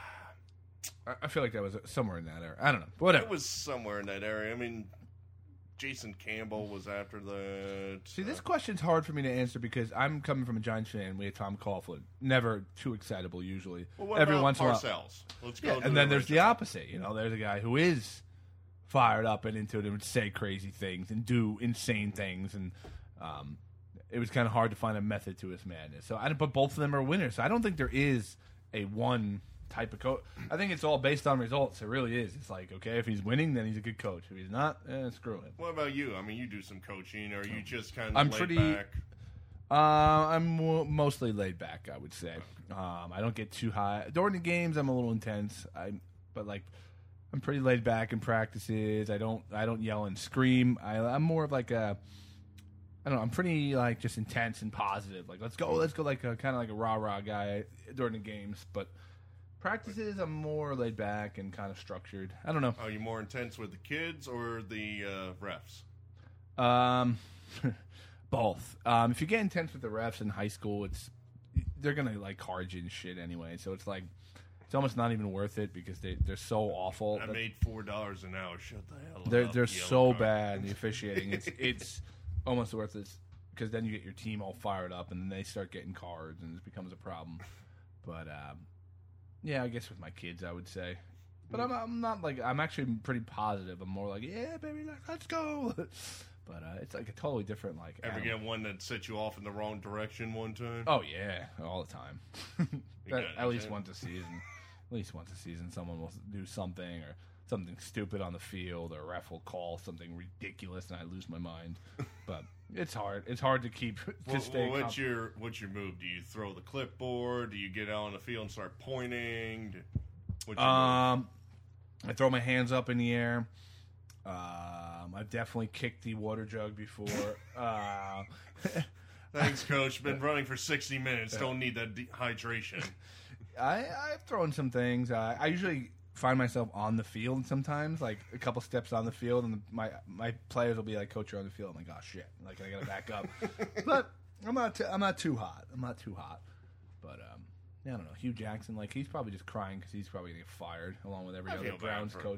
I feel like that was somewhere in that area. I don't know. Whatever. It was somewhere in that area. I mean, Jason Campbell was after that. See, this question's hard for me to answer because I'm coming from a Giants fan. We had Tom Coughlin. Never too excitable, usually. Well, what Every about once in a while. Parcells? Let's go. And then there's the opposite. There's a guy who is fired up and into it and would say crazy things and do insane things, and it was kind of hard to find a method to his madness. So but both of them are winners. So I don't think there is a one type of coach. I think it's all based on results. It really is. It's like, okay, if he's winning, then he's a good coach. If he's not, screw him. What about you? I mean, you do some coaching, or you just kind of laid back? I'm mostly laid back, I would say. I don't get too high during the games. I'm a little intense. I'm pretty laid back in practices. I don't yell and scream. I'm more of like a, I don't know. I'm pretty like just intense and positive. Like let's go like a kind of like a rah guy during the games. But practices, I'm more laid back and kind of structured. I don't know. Are you more intense with the kids or the refs? Both. If you get intense with the refs in high school, they're gonna like card you and shit anyway. So it's like. It's almost not even worth it because they're so awful. I made $4 an hour. Shut the hell up. They're so bad, the officiating. It's almost worth it because then you get your team all fired up and then they start getting cards and it becomes a problem. But yeah, I guess with my kids, I would say. But I'm not like I'm actually pretty positive. I'm more like, yeah, baby, let's go. But it's like a totally different like. Ever get one that set you off in the wrong direction one time? Oh yeah, all the time. At least once a season. At least once a season, someone will do something or something stupid on the field, or a ref will call something ridiculous, and I lose my mind. But it's hard. It's hard to keep to stay. What's your move? Do you throw the clipboard? Do you get out on the field and start pointing? I throw my hands up in the air. I've definitely kicked the water jug before. Thanks, Coach. Been running for 60 minutes. Don't need that hydration. I've thrown some things. I usually find myself on the field sometimes, like a couple steps on the field, and my players will be like, "Coach, you're on the field." I'm like, "Oh shit!" Like I gotta back up. But I'm not too hot. But I don't know. Hugh Jackson, like he's probably just crying because he's probably gonna get fired along with every other Browns coach.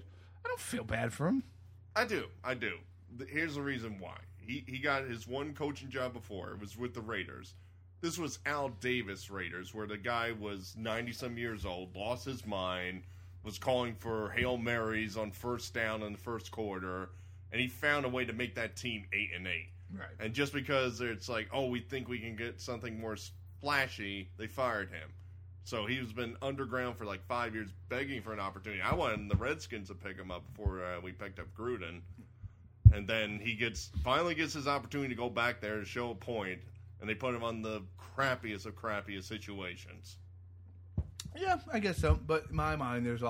I don't feel bad for him. I do. Here's the reason why. He got his one coaching job before. It was with the Raiders. This was Al Davis Raiders, where the guy was 90-some years old, lost his mind, was calling for Hail Marys on first down in the first quarter, and he found a way to make that team 8-8. Right. And just because it's like, oh, we think we can get something more flashy, they fired him. So he's been underground for like 5 years, begging for an opportunity. I wanted the Redskins to pick him up before we picked up Gruden. And then he finally gets his opportunity to go back there to show a point, and they put him on the crappiest of crappiest situations. Yeah, I guess so. But in my mind, there's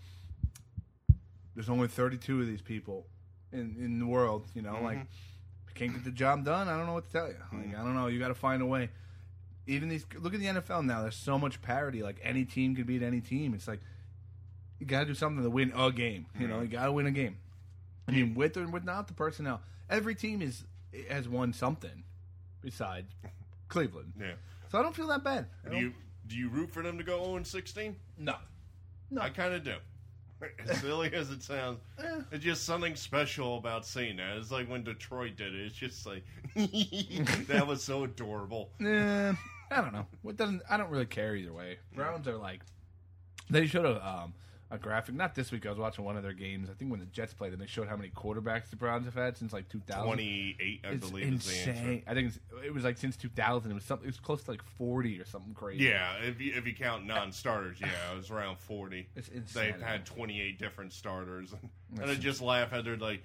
only 32 of these people in the world. You know, like, if you can't get the job done, I don't know what to tell you. Like, I don't know. You got to find a way. Even look at the NFL now. There's so much parity. Like, any team can beat any team. It's like, you got to do something to win a game. You know, you got to win a game. I mean, with or without the personnel, every team has won something besides Cleveland. Yeah. So I don't feel that bad. Do you root for them to go 0-16? No. I kind of do. As silly as it sounds, it's just something special about saying that. It's like when Detroit did it. It's just like, that was so adorable. I don't know. I don't really care either way. Browns are like, they showed a graphic, not this week. I was watching one of their games. I think when the Jets played them, they showed how many quarterbacks the Browns have had since like 2000. 28, I believe. Insane. Is the answer. I think it was like since 2000. It was close to like 40 or something crazy. Yeah, if you count non-starters, yeah, it was around 40. It's insane. They've had 28 different starters, and I just laugh at they're like,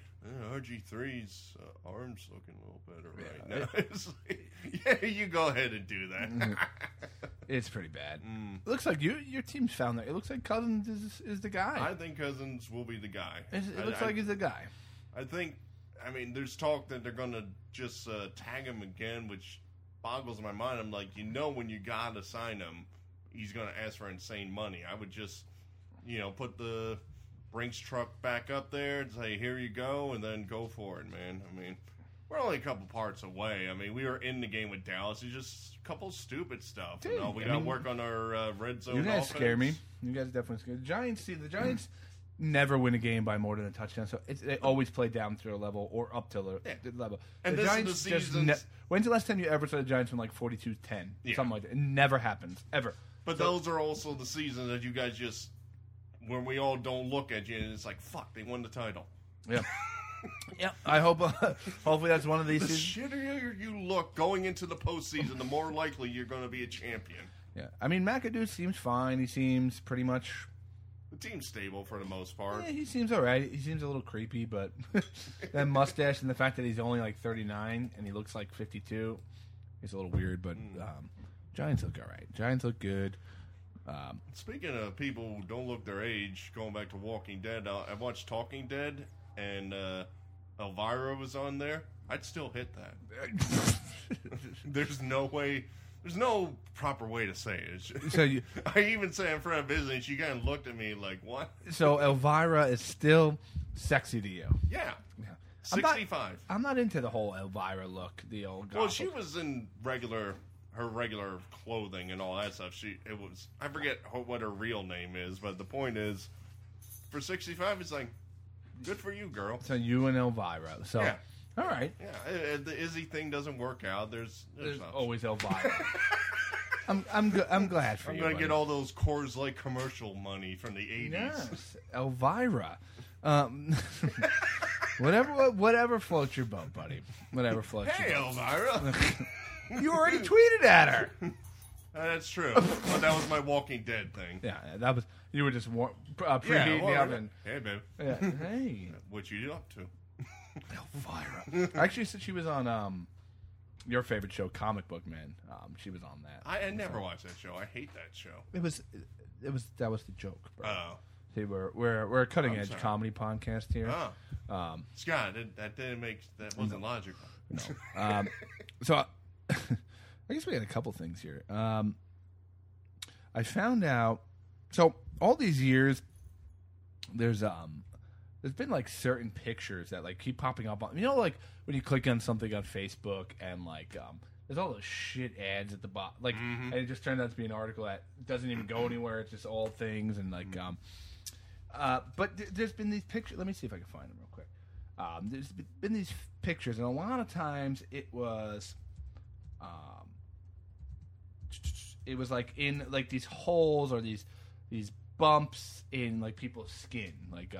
RG3's arm's looking a little better right now. It's like, yeah, you go ahead and do that. It's pretty bad. It looks like your team's found that. It looks like Cousins is the guy. I think Cousins will be the guy. It looks like he's the guy. I mean, there's talk that they're going to just tag him again, which boggles my mind. I'm like, when you got to sign him, he's going to ask for insane money. I would just, put the Brinks truck back up there and say, here you go, and then go for it, man. I mean, we're only a couple parts away. I mean, we were in the game with Dallas. It's just a couple stupid stuff. Dude, we got to work on our red zone. You guys offense. scare me. You guys definitely scare me. The Giants never win a game by more than a touchdown. So they always play down to a level or up to the level. And the this Giants is the season. When's the last time you ever saw the Giants win like 42-10? Something like that. It never happens. Ever. But those are also the seasons that you guys just, when we all don't look at you and it's like, fuck, they won the title. Yeah. Yeah, I hope. Hopefully, that's one of these. The shittier you look going into the postseason, the more likely you're going to be a champion. Yeah, I mean, McAdoo seems fine. He seems pretty much. The team's stable for the most part. Yeah, he seems all right. He seems a little creepy, but that mustache and the fact that he's only like 39 and he looks like 52 is a little weird. But Giants look all right. Giants look good. Speaking of people who don't look their age, going back to Walking Dead, I watched Talking Dead. And Elvira was on there, I'd still hit that. There's no way. There's no proper way to say it. So I even said in front of business, she kind of looked at me like, what? So Elvira is still sexy to you? Yeah. 65. I'm not into the whole Elvira look. The old. Well, she was in her regular clothing and all that stuff. I forget what her real name is, but the point is, for 65, it's like, good for you, girl. So you and Elvira. So, yeah. All right. Yeah, the Izzy thing doesn't work out. There's always Elvira. I'm glad for you. I'm going to get all those Coors Light commercial money from the 80s. Yes, Elvira. Whatever floats your boat, buddy. Whatever floats your boat. Hey, Elvira. You already tweeted at her. That's true. But that was my Walking Dead thing. Yeah, that was. You were just preheating the oven. Hey, babe. Yeah. Hey. What you up to? Elvira. Actually, since she was on your favorite show, Comic Book Man, she was on that. I never watched that show. I hate that show. That was the joke, bro. Oh. See, we're a cutting edge comedy podcast here. Oh. Scott, that wasn't logical. No. So I guess we had a couple things here. I found out. So all these years, there's been like certain pictures that like keep popping up on, like when you click on something on Facebook and like there's all those shit ads at the bottom, like, and it just turns out to be an article that doesn't even go anywhere. It's just all things and like But there's been these pictures. Let me see if I can find them real quick. There's been these pictures, and a lot of times it was like in like these holes or these bumps in like people's skin, like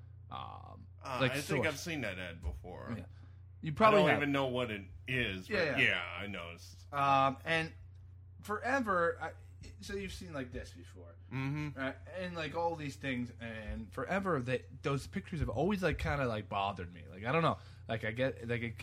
I think I've seen that ad before. Yeah. You probably I don't have. even know what it is. But yeah, I know. And forever, so you've seen like this before, and like all these things, and forever those pictures have always like kind of like bothered me. Like I don't know, like I get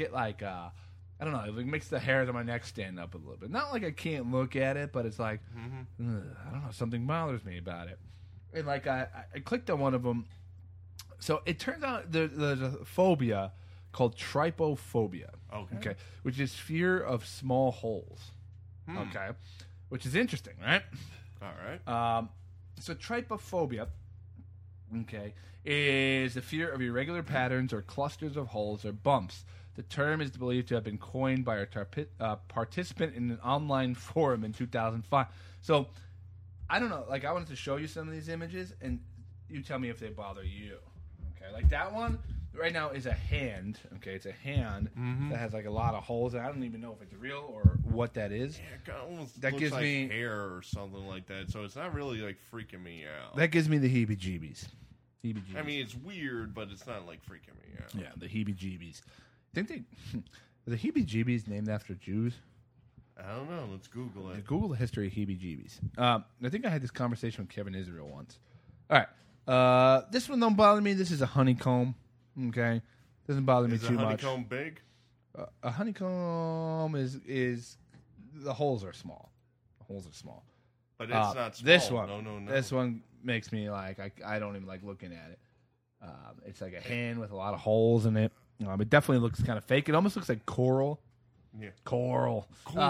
I don't know, it makes the hairs on my neck stand up a little bit. Not like I can't look at it, but it's like I don't know, something bothers me about it. And like I clicked on one of them. So it turns out there's a phobia called trypophobia. Okay. Which is fear of small holes. Okay. Which is interesting, right? All right. So trypophobia, okay, is the fear of irregular patterns or clusters of holes or bumps. The term is believed to have been coined by a participant in an online forum in 2005. So I don't know. Like I wanted to show you some of these images, and you tell me if they bother you. Okay, like that one right now is a hand. Okay, it's a hand that has like a lot of holes. And I don't even know if it's real or what that is. Yeah, it almost that looks gives like me hair or something like that. So it's not really like freaking me out. That gives me the heebie-jeebies. Heebie-jeebies. I mean, it's weird, but it's not like freaking me out. Yeah, the heebie-jeebies. Think they are the heebie-jeebies named after Jews? I don't know. Let's Google it. Google the history of heebie-jeebies. I think I had this conversation with Kevin Israel once. All right. This one don't bother me. This is a honeycomb. Okay. Doesn't bother me too much. Is a honeycomb big? A honeycomb is the holes are small. The holes are small. But it's not small. This one. No. This one makes me like, I don't even like looking at it. It's like a hand with a lot of holes in it. It definitely looks kind of fake. It almost looks like coral. Yeah. Coral.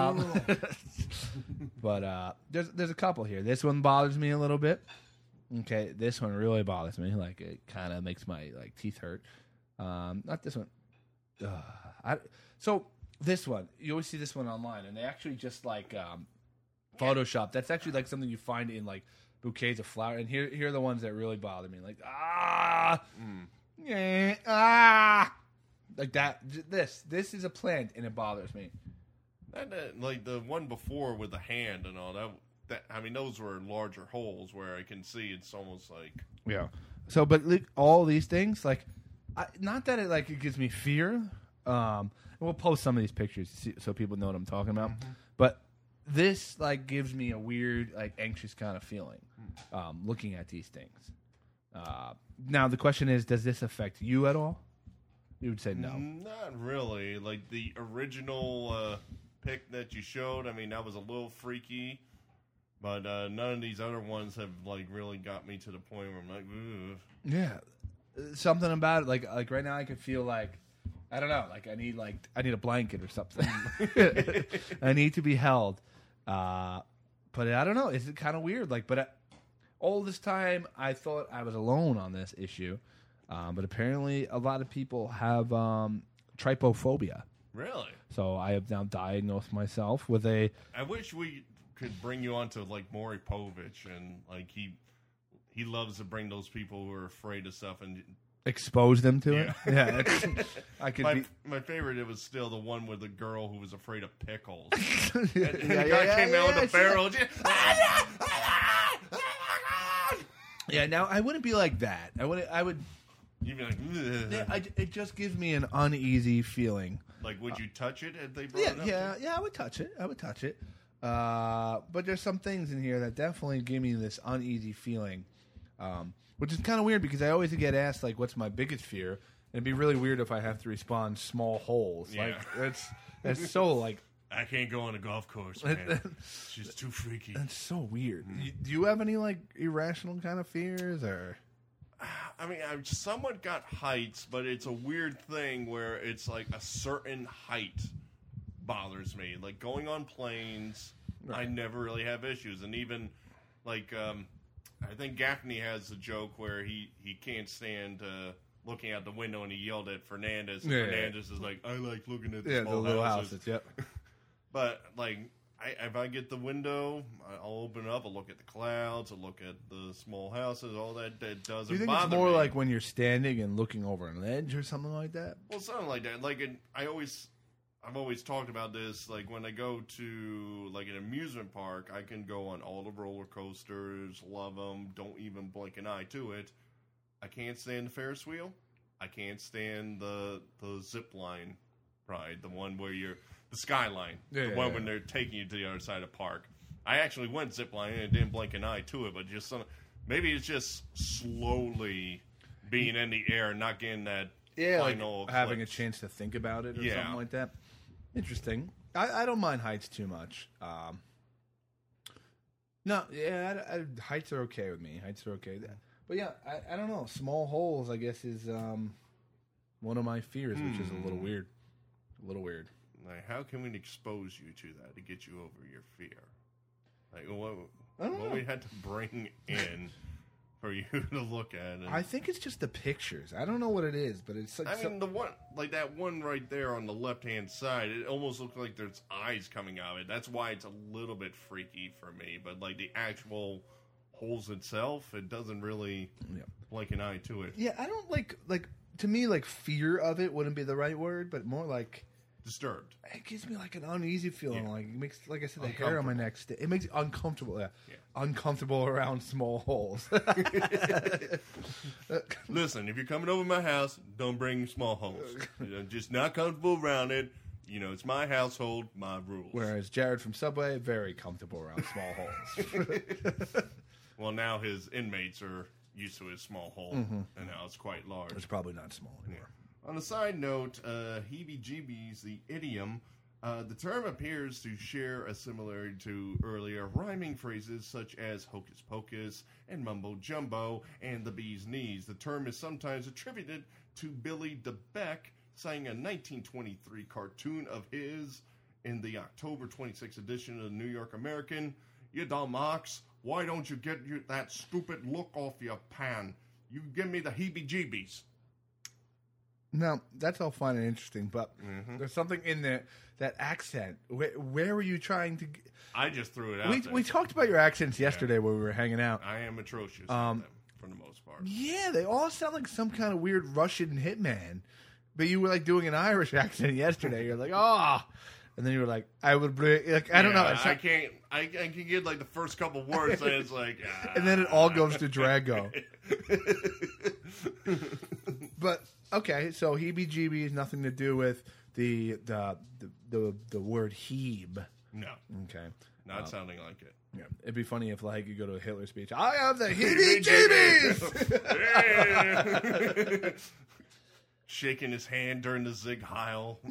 But there's a couple here. This one bothers me a little bit. Okay, this one really bothers me. Like it kind of makes my like teeth hurt. Not this one. So this one, you always see this one online, and they actually just like Photoshop. That's actually like something you find in like bouquets of flowers. And here are the ones that really bother me. Like like that. This is a plant, and it bothers me. Like the one before with the hand and all that. I mean, those were larger holes where I can see it's almost like So, but like, all these things, like, not that it gives me fear. We'll post some of these pictures so people know what I'm talking about. But this like gives me a weird, like, anxious kind of feeling looking at these things. Now the question is, does this affect you at all? You would say no. Not really. Like the original pic that you showed, I mean, that was a little freaky. But none of these other ones have like really got me to the point where I'm like, ugh. Yeah, something about it. Like right now, I could feel like I don't know. Like I need a blanket or something. I need to be held. But I don't know. It's kind of weird. Like, but all this time, I thought I was alone on this issue. But apparently, a lot of people have trypophobia. Really? So I have now diagnosed myself with a. I wish we could bring you on to like Maury Povich, and like he loves to bring those people who are afraid of stuff and expose them to it. Yeah, I could. My favorite, it was still the one with the girl who was afraid of pickles. And the guy came out with a barrel. Yeah, now I wouldn't be like that. I would. You'd be like, it just gives me an uneasy feeling. Like, would you touch it if they brought it up? Yeah, I would touch it. But there's some things in here that definitely give me this uneasy feeling, which is kind of weird because I always get asked like, "What's my biggest fear?" And it'd be really weird if I have to respond small holes. Yeah. Like that's so like I can't go on a golf course, man. It's just too freaky. That's so weird. Do you have any like irrational kind of fears or? I mean, I've somewhat got heights, but it's a weird thing where it's like a certain height bothers me. Like going on planes, I never really have issues. And even like I think Gaffney has a joke where he can't stand looking out the window, and he yelled at Fernandez. And Fernandez is like, I like looking at the small little houses. Yep. But like if I get the window, I'll open it up. I'll look at the clouds. I'll look at the small houses. All that doesn't bother me. Do you think it's more like when you're standing and looking over an ledge or something like that? Well, something like that. Like I've always talked about this. Like when I go to like an amusement park, I can go on all the roller coasters, love them, don't even blink an eye to it. I can't stand the Ferris wheel. I can't stand the zip line ride, the one where the skyline, when they're taking you to the other side of the park. I actually went zip lining and didn't blink an eye to it, but maybe it's just slowly being in the air and not getting that final like having a chance to think about it or something like that. Interesting. I don't mind heights too much. Heights are okay with me. Heights are okay. But yeah, I don't know. Small holes, I guess, is one of my fears, which is a little weird. Like, how can we expose you to that to get you over your fear? Like, what we had to bring in for you to look at? And I think it's just the pictures. I don't know what it is, but it's like the one, like that one right there on the left-hand side, it almost looks like there's eyes coming out of it. That's why it's a little bit freaky for me. But like the actual holes itself, it doesn't really blink an eye to it. Yeah, I don't like to me, like, fear of it wouldn't be the right word, but more like disturbed. It gives me like an uneasy feeling. Like it makes, like I said, the hair on my neck. It makes it uncomfortable. Yeah. Uncomfortable around small holes. Listen, if you're coming over my house, don't bring small holes. Just not comfortable around it. You know, it's my household, my rules. Whereas Jared from Subway, very comfortable around small holes. Well, now his inmates are used to his small hole, and now it's quite large. It's probably not small anymore. On a side note, heebie-jeebies, the idiom, the term appears to share a similarity to earlier rhyming phrases such as hocus pocus and mumbo jumbo and the bee's knees. The term is sometimes attributed to Billy DeBeck, citing a 1923 cartoon of his in the October 26th edition of the New York American. You dumb ox, why don't you get that stupid look off your pan? You give me the heebie-jeebies. Now, that's all fine and interesting, but there's something in there, that accent. Where were you trying to... I just threw it out there. We talked about your accents yesterday when we were hanging out. I am atrocious at them, for the most part. Yeah, they all sound like some kind of weird Russian hitman. But you were like doing an Irish accent yesterday. You're like, oh... And then you were like, I would bring... Like, I don't know. I can't... I can get like the first couple words, and it's like... And then it all goes to Drago. But... Okay, so heebie-jeebie has nothing to do with the word heeb. No. Okay. Not sounding like it. Yeah. It'd be funny if, like, you go to a Hitler speech. I have the heebie-jeebies! Shaking his hand during the Zig Heil.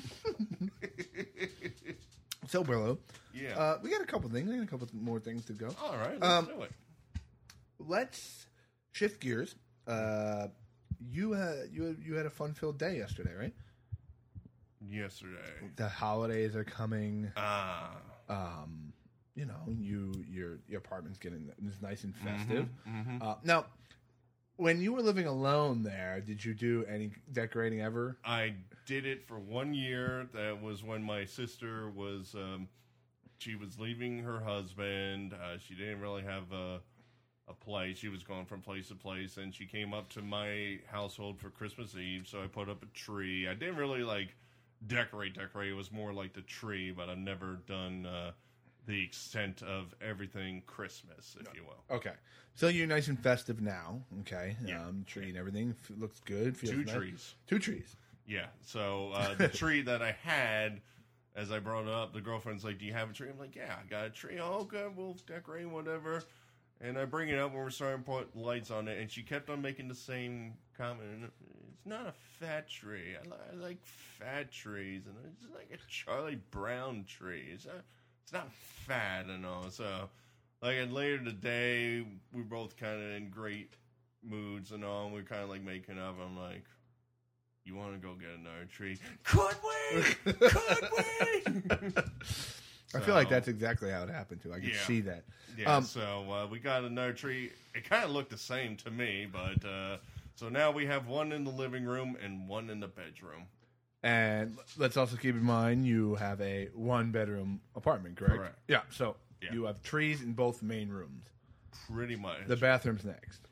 So, Burlo. Yeah. We got a couple things. We got a couple more things to go. All right, let's do it. Let's shift gears. You had a fun-filled day yesterday, right? Yesterday. The holidays are coming. You know, your apartment's getting nice and festive. Now, when you were living alone there, did you do any decorating ever? I did it for 1 year. That was when my sister was she was leaving her husband. She didn't really have a place. She was going from place to place, and she came up to my household for Christmas Eve, so I put up a tree. I didn't really, like, decorate. It was more like the tree, but I've never done the extent of everything Christmas, if you will. Okay. So you're nice and festive now, okay? Yeah. Tree and everything looks good. Feels Two nice. trees. 2 trees. Yeah. So the tree that I had, as I brought it up, the girlfriend's like, do you have a tree? I'm like, yeah, I got a tree. Oh, okay, we'll decorate, whatever. And I bring it up when we're starting to put lights on it, and she kept on making the same comment. It's not a fat tree. I like fat trees, and it's like a Charlie Brown tree. It's not fat and all. So, like, and later today, we were both kind of in great moods and all, and we were kind of like making up. I'm like, you want to go get another tree? Could we? Could we? I feel like that's exactly how it happened, too. I can see that. Yeah, so we got another tree. It kind of looked the same to me, but so now we have one in the living room and one in the bedroom. And let's also keep in mind you have a 1-bedroom apartment, correct? Correct. Yeah. So Yeah. you have trees in both main rooms. Pretty much. The bathroom's next.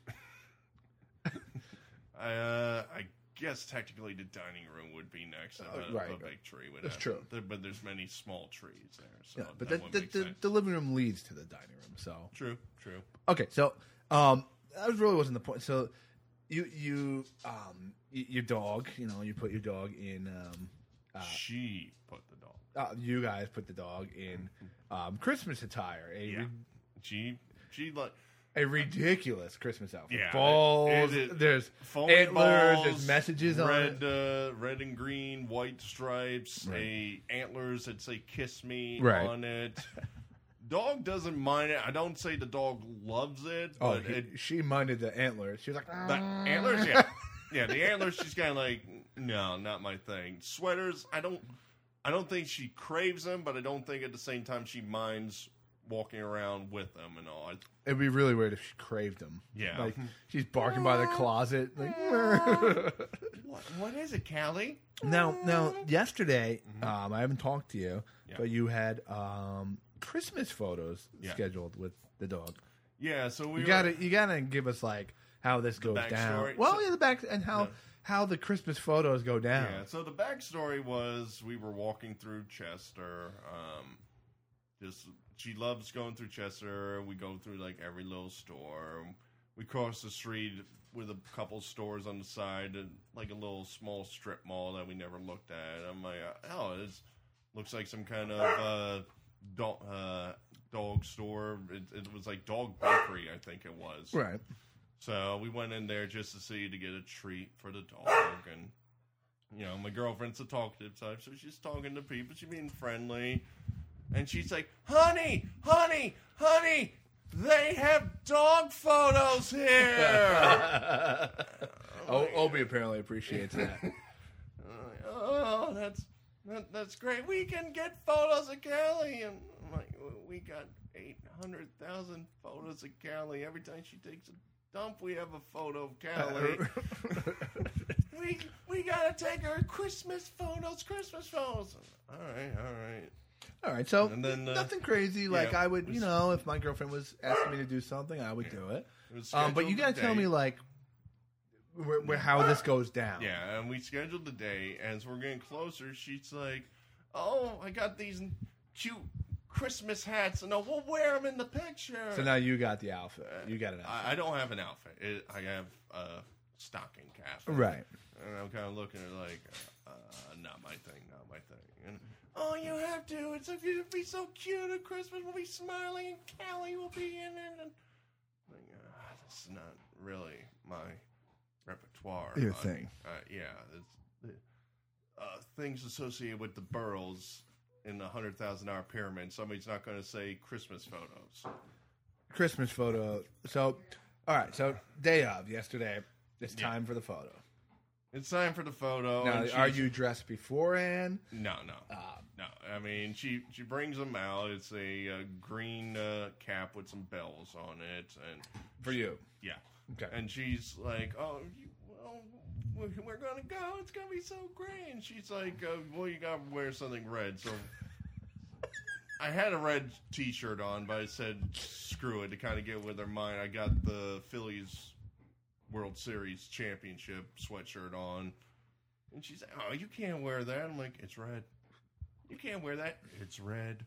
I guess technically the dining room would be next. Right. A big tree would That's have. true. But there's many small trees there. So Yeah, but that would make sense. the living room leads to the dining room. So True. Okay, so that really wasn't the point. So your dog, you put your dog in. She put the dog. You guys put the dog in Christmas attire. She like a ridiculous Christmas outfit. Yeah, Balls. There's foamy antlers. balls, There's messages on it. Red and green, white stripes, antlers that say "Kiss Me" Right. on it. Dog doesn't mind it. I don't say the dog loves it, but she minded the antlers. She was like, the antlers, yeah, yeah. The antlers, she's kind of like, no, not my thing. Sweaters, I don't think she craves them, but I don't think at the same time she minds walking around with them and all. It'd be really weird if she craved them. Yeah. Like she's barking by the closet. Like, what is it, Callie? Now, yesterday, I haven't talked to you, but you had Christmas photos scheduled with the dog. Yeah, so you gotta give us like how this goes down. backstory. Well, the back and how the Christmas photos go down. Yeah, so the backstory was we were walking through Chester. She loves going through Chester. We go through like every little store. We cross the street with a couple stores on the side, and like a little small strip mall that we never looked at. I'm like, oh, it looks like some kind of dog store. It was like Dog Bakery, I think it was. Right. So we went in there just to get a treat for the dog, and my girlfriend's a talkative type, so she's talking to people. She's being friendly, and she's like, "Honey, they have dog photos here." Obi apparently appreciates that. Oh, that's great. We can get photos of Callie, and I'm like, we got 800,000 photos of Callie. Every time she takes a dump, we have a photo of Callie. we gotta take her Christmas photos. All right. So and then, nothing crazy. Like I would, if my girlfriend was asking me to do something, I would do it. But you gotta tell me like how this goes down. Yeah, and we scheduled the day. As we're getting closer, she's like, "Oh, I got these cute Christmas hats, and we'll wear them in the picture." So now you got the outfit. You got an outfit. I don't have an outfit. I have a stocking cap. Right. And I'm kind of looking at her like, not my thing. And, oh, you have to. It'll be so cute at Christmas. We'll be smiling, and Callie will be in it. And this is not really my repertoire. Your thing. It's things associated with the Burrows in the 100,000-hour pyramid. Somebody's not going to say Christmas photos. Christmas photo. So, all right. So day of yesterday. It's time for the photo. It's time for the photo. Now, are you dressed beforehand? No. No. I mean, she brings them out. It's a green cap with some bells on it, and for you. Yeah. Okay. And she's like, "Oh, we're gonna go. It's gonna be so great." And she's like, "Well, you gotta wear something red." So I had a red T-shirt on, but I said, "Screw it," to kind of get with her mind. I got the Phillies World Series championship sweatshirt on, and she's like, "Oh, you can't wear that." I'm like, "It's red. You can't wear that. It's red."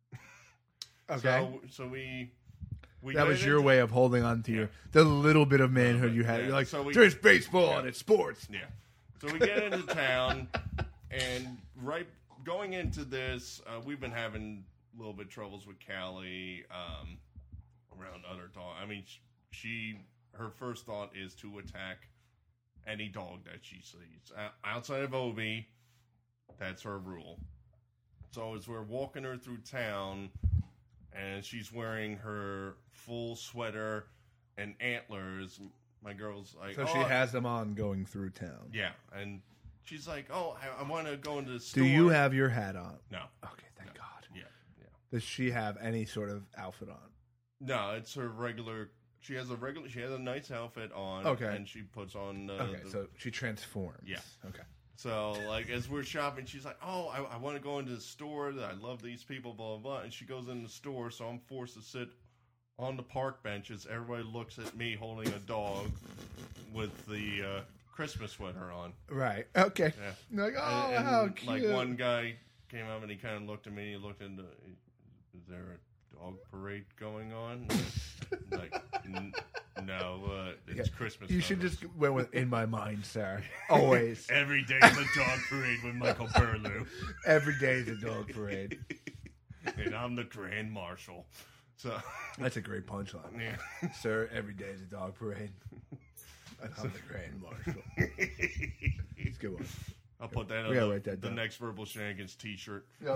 Okay. So we that was your way of holding on to the little bit of manhood you had. You're like, there's baseball and it's sports. Yeah. So we get into town, and right going into this, we've been having a little bit of troubles with Callie around other dogs. I mean, her first thought is to attack any dog that she sees. Outside of Obi, that's her rule. So as we're walking her through town, and she's wearing her full sweater and antlers, my girl's like... So she has them on going through town. Yeah, and she's like, "Oh, I want to go into the store." Do you have your hat on? No. Okay, thank God. Yeah. Does she have any sort of outfit on? No, it's her regular... She has a nice outfit on. Okay. And she puts on... so she transforms. Yeah. Okay. So, like, as we're shopping, she's like, oh, I want to go into the store. I love these people, blah, blah, blah. And she goes in the store, so I'm forced to sit on the park benches. Everybody looks at me holding a dog with the Christmas sweater on. Right. Okay. Yeah. Like, oh, and, how cute. Like, one guy came up and he kind of looked at me. He looked into, is there a dog parade going on? Like, no, it's Christmas. You should just went with "in my mind, sir." Always. Every day is a dog parade with Michael Burlew. Every day is a dog parade. And I'm the Grand Marshal. So that's a great punchline. Yeah. Sir, every day is a dog parade. And I'm the Grand Marshal. It's a good one. I'll put that We gotta on write that the down. next Verbal Shenanigans t-shirt. Yep.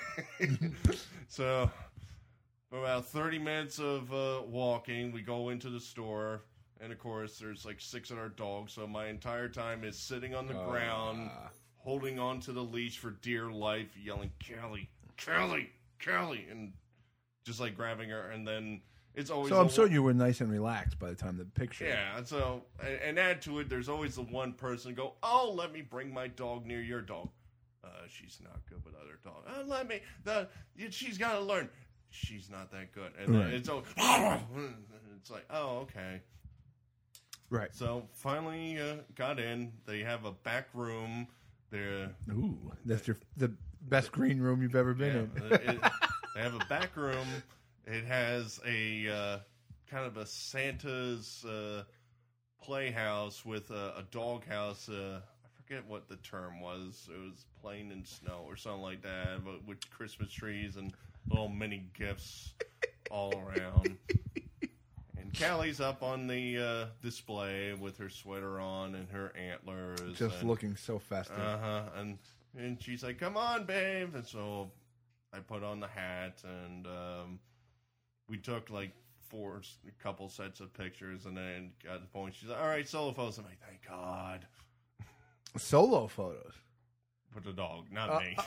So, about 30 minutes of walking, we go into the store, and of course, there's like 6 other dogs, so my entire time is sitting on the ground, holding on to the leash for dear life, yelling, Kelly, Kelly, Kelly, and just like grabbing her, and then it's always... So I'm sure you were nice and relaxed by the time the picture... Yeah, and so, and add to it, there's always the one person go, oh, let me bring my dog near your dog. She's not good with other dogs. She's got to learn. She's not that good. And then it's all, it's like, oh, okay. Right. So finally got in. They have a back room. Ooh, that's the best green room you've ever been in. They have a back room. It has a kind of a Santa's playhouse with a doghouse. I forget what the term was. It was playing in snow or something like that, but with Christmas trees and little mini gifts all around. And Callie's up on the display with her sweater on and her antlers. Just looking so festive. And she's like, come on, babe. And so I put on the hat, and we took like a couple sets of pictures, and then got to the point. She's like, all right, solo photos. I'm like, thank God. Solo photos? With the dog, not me.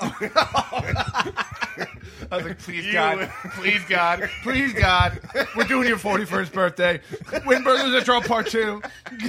I was like, please, God, please, God, please, God. We're doing your 41st birthday. Win, Bird, Lose, or Draw Part 2.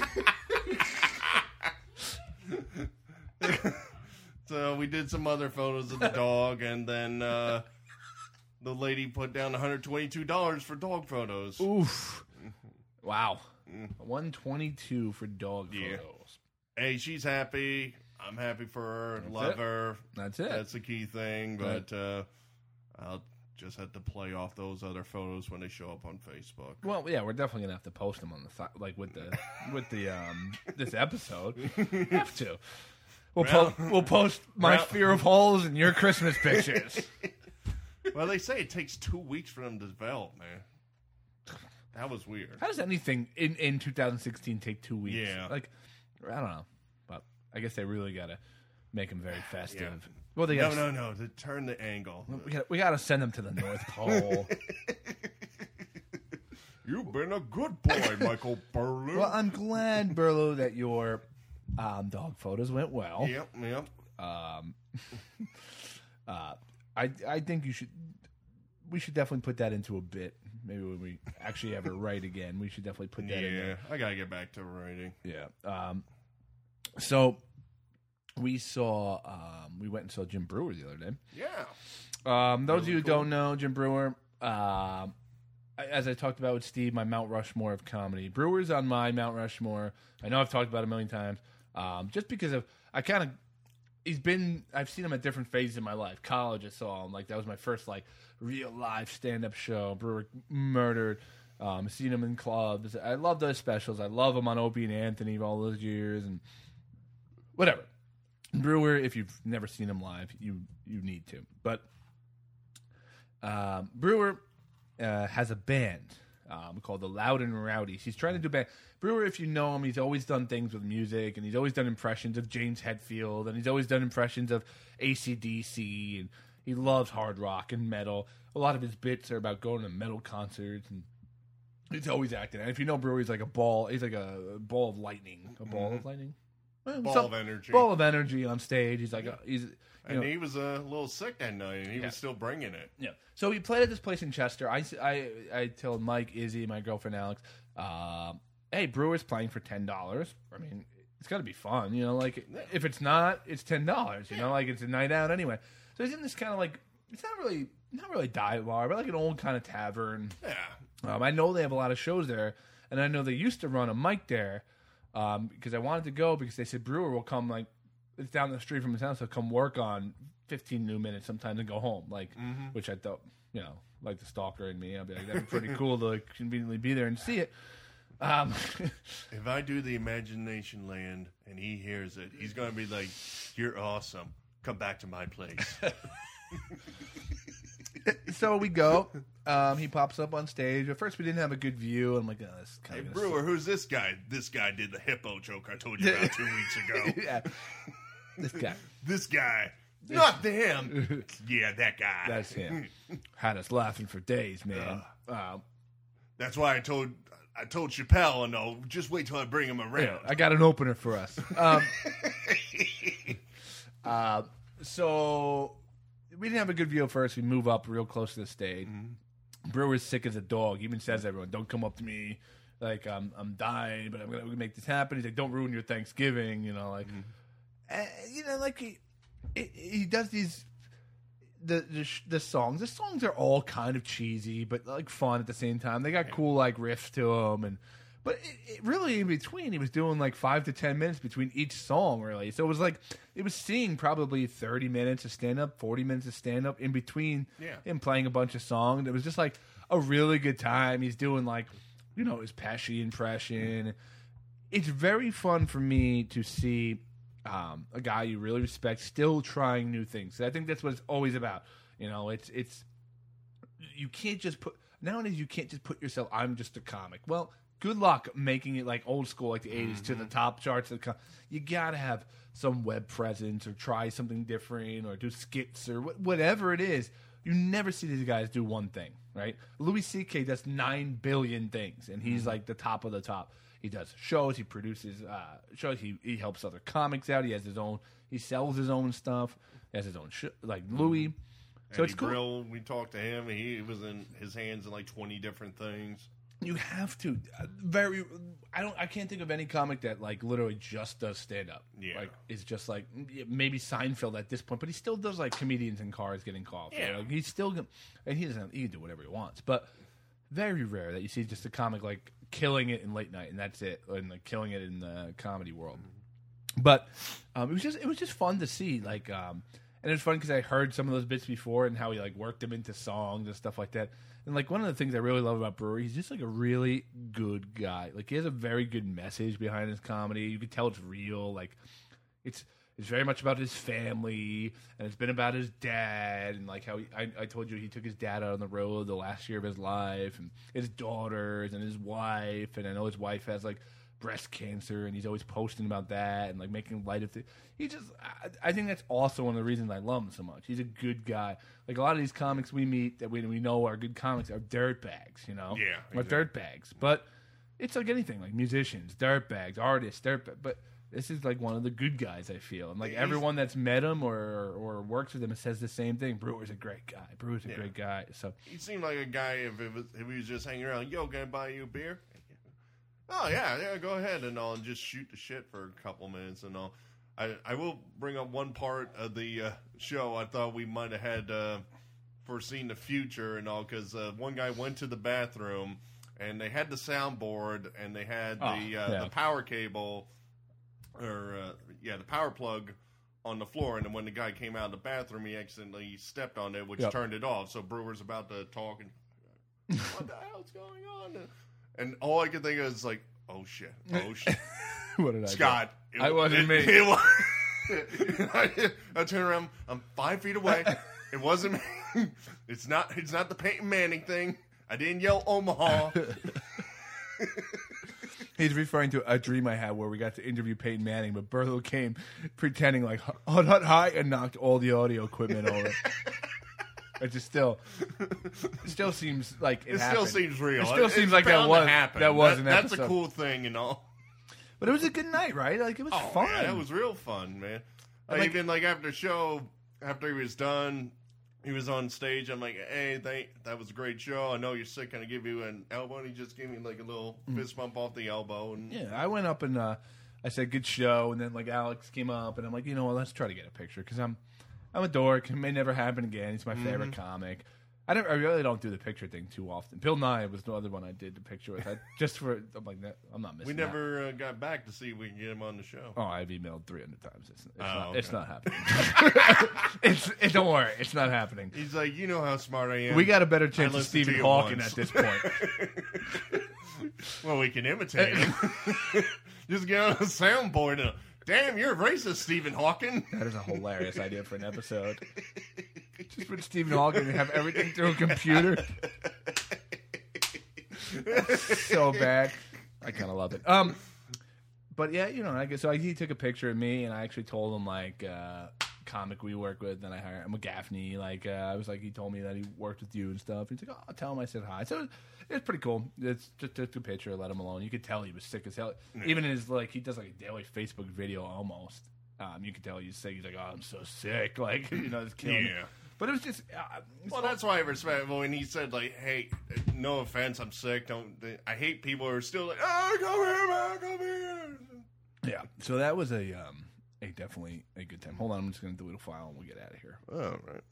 So we did some other photos of the dog, and then the lady put down $122 for dog photos. Oof. Wow. $122 for dog photos. Hey, she's happy. I'm happy for her. That's Love it. her. That's it. That's the key thing. Right. But I'll just have to play off those other photos when they show up on Facebook. Well, yeah, we're definitely gonna have to post them on the side, like with the this episode. Have to. We'll post my fear of holes and your Christmas pictures. Well, they say it takes 2 weeks for them to develop, man. That was weird. How does anything in 2016 take 2 weeks? Yeah. Like, I don't know. But I guess they really got to make them very festive. Yeah. Well, they got no. To turn the angle. We got to send them to the North Pole. You've been a good boy, Michael Burlew. Well, I'm glad, Burlew, that your dog photos went well. Yep. I think we should definitely put that into a bit. Maybe when we actually ever write again, we should definitely put that in there. I gotta get back to writing. Yeah. So we saw, we went and saw Jim Brewer the other day. Yeah. Those of you who don't know, Jim Brewer, as I talked about with Steve, my Mount Rushmore of comedy. Brewer's on my Mount Rushmore. I know I've talked about it a million times. Just because of, I've seen him at different phases in my life. College, I saw him. Like, that was my first, like, real live stand-up show. Brewer murdered. Seen him in clubs. I love those specials. I love him on Opie and Anthony all those years. And whatever. Brewer, if you've never seen him live, you need to. But Brewer has a band called the Loud and Rowdies. He's trying to do band. Brewer, if you know him, he's always done things with music, and he's always done impressions of James Hetfield, and he's always done impressions of AC/DC, and he loves hard rock and metal. A lot of his bits are about going to metal concerts, and he's always acting. And if you know Brewer, he's like a ball. He's like a ball of lightning. A ball of lightning? Ball of energy. Ball of energy on stage. He's like he was a little sick that night, and he was still bringing it. Yeah. So he played at this place in Chester. I told Mike, Izzy, my girlfriend Alex, hey, Brewer's playing for $10. I mean, it's got to be fun, you know. Like if it's not, it's $10, you know. Like it's a night out anyway. So he's in this kind of like it's not really dive bar, but like an old kind of tavern. Yeah. I know they have a lot of shows there, and I know they used to run a mic there because I wanted to go because they said Brewer will come like it's down the street from his house. He'll come work on 15 new minutes sometimes and go home, like which I thought, you know, like the stalker in me, I'd be like, that'd be pretty cool to like, conveniently be there and see it. If I do the Imagination Land and he hears it, he's going to be like, "You're awesome. Come back to my place." So we go. He pops up on stage. At first, we didn't have a good view. I'm like, oh, this is kind Hey, of Brewer, who's this guy? This guy did the hippo joke I told you about 2 weeks ago. Yeah. This guy. This guy. Not him. Yeah, that guy. That's him. Had us laughing for days, man. That's why I told Chappelle, and no, just wait till I bring him around. Yeah, I got an opener for us. So we didn't have a good view at first. We move up real close to the stage. Brewer's sick as a dog. He even says to everyone, "Don't come up to me. Like I'm dying, but I'm gonna make this happen." He's like, "Don't ruin your Thanksgiving." You know, like you know, like he does these the songs. The songs are all kind of cheesy, but like fun at the same time. They got cool like riffs to them, but it really in between, he was doing like 5 to 10 minutes between each song, really. So it was like it was seeing probably 30 minutes of stand up, 40 minutes of stand up in between him playing a bunch of songs. It was just like a really good time. He's doing like, you know, his Pesci impression. It's very fun for me to see a guy you really respect still trying new things. I think that's what it's always about. You know, it's you can't just put nowadays. You can't just put yourself. I'm just a comic. Well, good luck making it like old school, like the '80s, to the top charts. You gotta have some web presence or try something different or do skits or whatever it is. You never see these guys do one thing, right? Louis C.K. does 9 billion things, and he's like the top of the top. He does shows. He produces shows. He helps other comics out. He has his own. He sells his own stuff. He has his own like Louis. So Eddie it's cool. Brill, we talked to him. He was in his hands in like 20 different things. You have to. I can't think of any comic that like literally just does stand up. Yeah. Like it's just like maybe Seinfeld at this point, but he still does like comedians in cars getting calls. Yeah. Right? Like, he's still and he can do whatever he wants, but very rare that you see just a comic like killing it in late night and that's it, and like killing it in the comedy world. But it was just fun to see, like, and it was fun because I heard some of those bits before and how he like worked them into songs and stuff like that. And like one of the things I really love about Brewer, he's just like a really good guy. Like he has a very good message behind his comedy. You can tell it's real. Like it's very much about his family, and it's been about his dad, and like how I told you he took his dad out on the road the last year of his life, and his daughters and his wife, and I know his wife has like breast cancer, and he's always posting about that and like making light of it. I think that's also one of the reasons I love him so much. He's a good guy. Like a lot of these comics we meet that we know are good comics are dirtbags, you know? Yeah. Are dirtbags. But it's like anything, like musicians, dirtbags, artists, but this is like one of the good guys, I feel. And like everyone that's met him or works with him says the same thing. Brewer's a great guy. Brewer's a great guy. So he seemed like a guy if he was just hanging around. Yo, can I buy you a beer? Oh yeah, go ahead and all, and just shoot the shit for a couple minutes and all. I will bring up one part of the show I thought we might have had foreseen the future and all, because one guy went to the bathroom and they had the soundboard and they had the power cable the power plug on the floor, and then when the guy came out of the bathroom, he accidentally stepped on it, which turned it off. So Brewer's about to talk and what the hell's going on? And all I could think of is like, oh shit. What did I Scott, do? It wasn't me. I turn around. I'm 5 feet away. It wasn't me. It's not the Peyton Manning thing. I didn't yell Omaha. He's referring to a dream I had where we got to interview Peyton Manning, but Bertho came pretending like hut high and knocked all the audio equipment over. It just still seems like it happened. Still seems real. It still seems like that was an episode. That's a cool thing, you know. But it was a good night, right? Like it was fun. Yeah, it was real fun, man. Even like after the show, after he was done, he was on stage. I'm like, hey, that was a great show. I know you're sick. Can I give you an elbow? And he just gave me like a little fist bump off the elbow. And yeah, I went up and I said good show, and then like Alex came up, and I'm like, you know what, let's try to get a picture because I'm a dork. It may never happen again. He's my favorite comic. I really don't do the picture thing too often. Bill Nye was the other one I did the picture with. I'm like, I'm not missing. We never got back to see if we can get him on the show. Oh, I've emailed 300 times. It's not happening. Don't worry, it's not happening. He's like, you know how smart I am. We got a better chance of Stephen Hawking at this point. Well, we can imitate him. Just get on a soundboard and, damn, you're racist, Stephen Hawking. That is a hilarious idea for an episode. Just put Stephen Hawking and have everything through a computer. That's so bad. I kind of love it. But yeah, you know, I guess so. He took a picture of me, and I actually told him like comic we work with, and I hired him, Gaffney. Like I was like, he told me that he worked with you and stuff. He's like, oh, I'll tell him I said hi. So it's pretty cool. It's just took a picture, let him alone. You could tell he was sick as hell. Yeah. Even in his like, he does like a daily Facebook video almost. You could tell he's sick. He's like, oh, I'm so sick. Like, you know, it's killing me. But it was just. Well, that's why I respect when he said like, "Hey, no offense, I'm sick. I hate people who are still like, oh, come here, man, come here." Yeah. So that was a definitely a good time. Hold on, I'm just gonna delete a file and we'll get out of here. All right.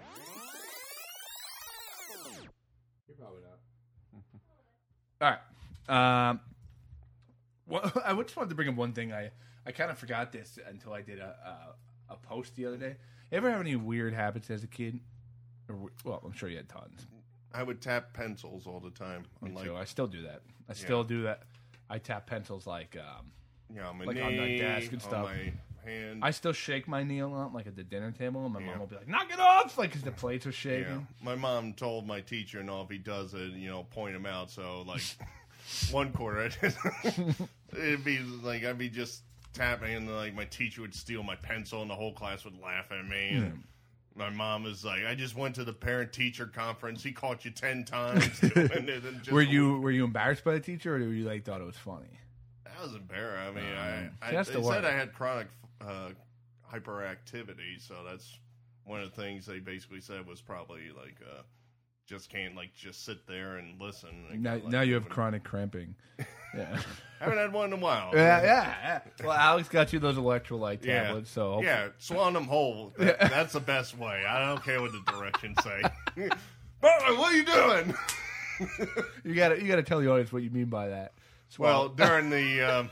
You're probably not. All right. Well, I just wanted to bring up one thing. I kind of forgot this until I did a post the other day. You ever have any weird habits as a kid? Well, I'm sure you had tons. I would tap pencils all the time. Me too. I still do that. I still do that. I tap pencils like on my like knee, on my desk and stuff. on my hand. I still shake my knee a lot, like at the dinner table, and my mom will be like, "Knock it off!" Like because the plates are shaking. Yeah. My mom told my teacher, and if he does it, point him out. So like one quarter, it'd be like I'd be just tapping, and like my teacher would steal my pencil, and the whole class would laugh at me. And my mom is like, "I just went to the parent-teacher conference. He caught you 10 times." Doing it and just were you embarrassed by the teacher, or did you like thought it was funny? I was embarrassed. I mean, they said I had chronic hyperactivity, so that's one of the things they basically said was probably like just can't just sit there and listen. Now you have chronic cramping. Yeah, haven't had one in a while. Yeah. Well, Alex got you those electrolyte tablets, so swallow them whole. That's the best way. I don't care what the directions say. Butler, what are you doing? You got to tell the audience what you mean by that. Well, during the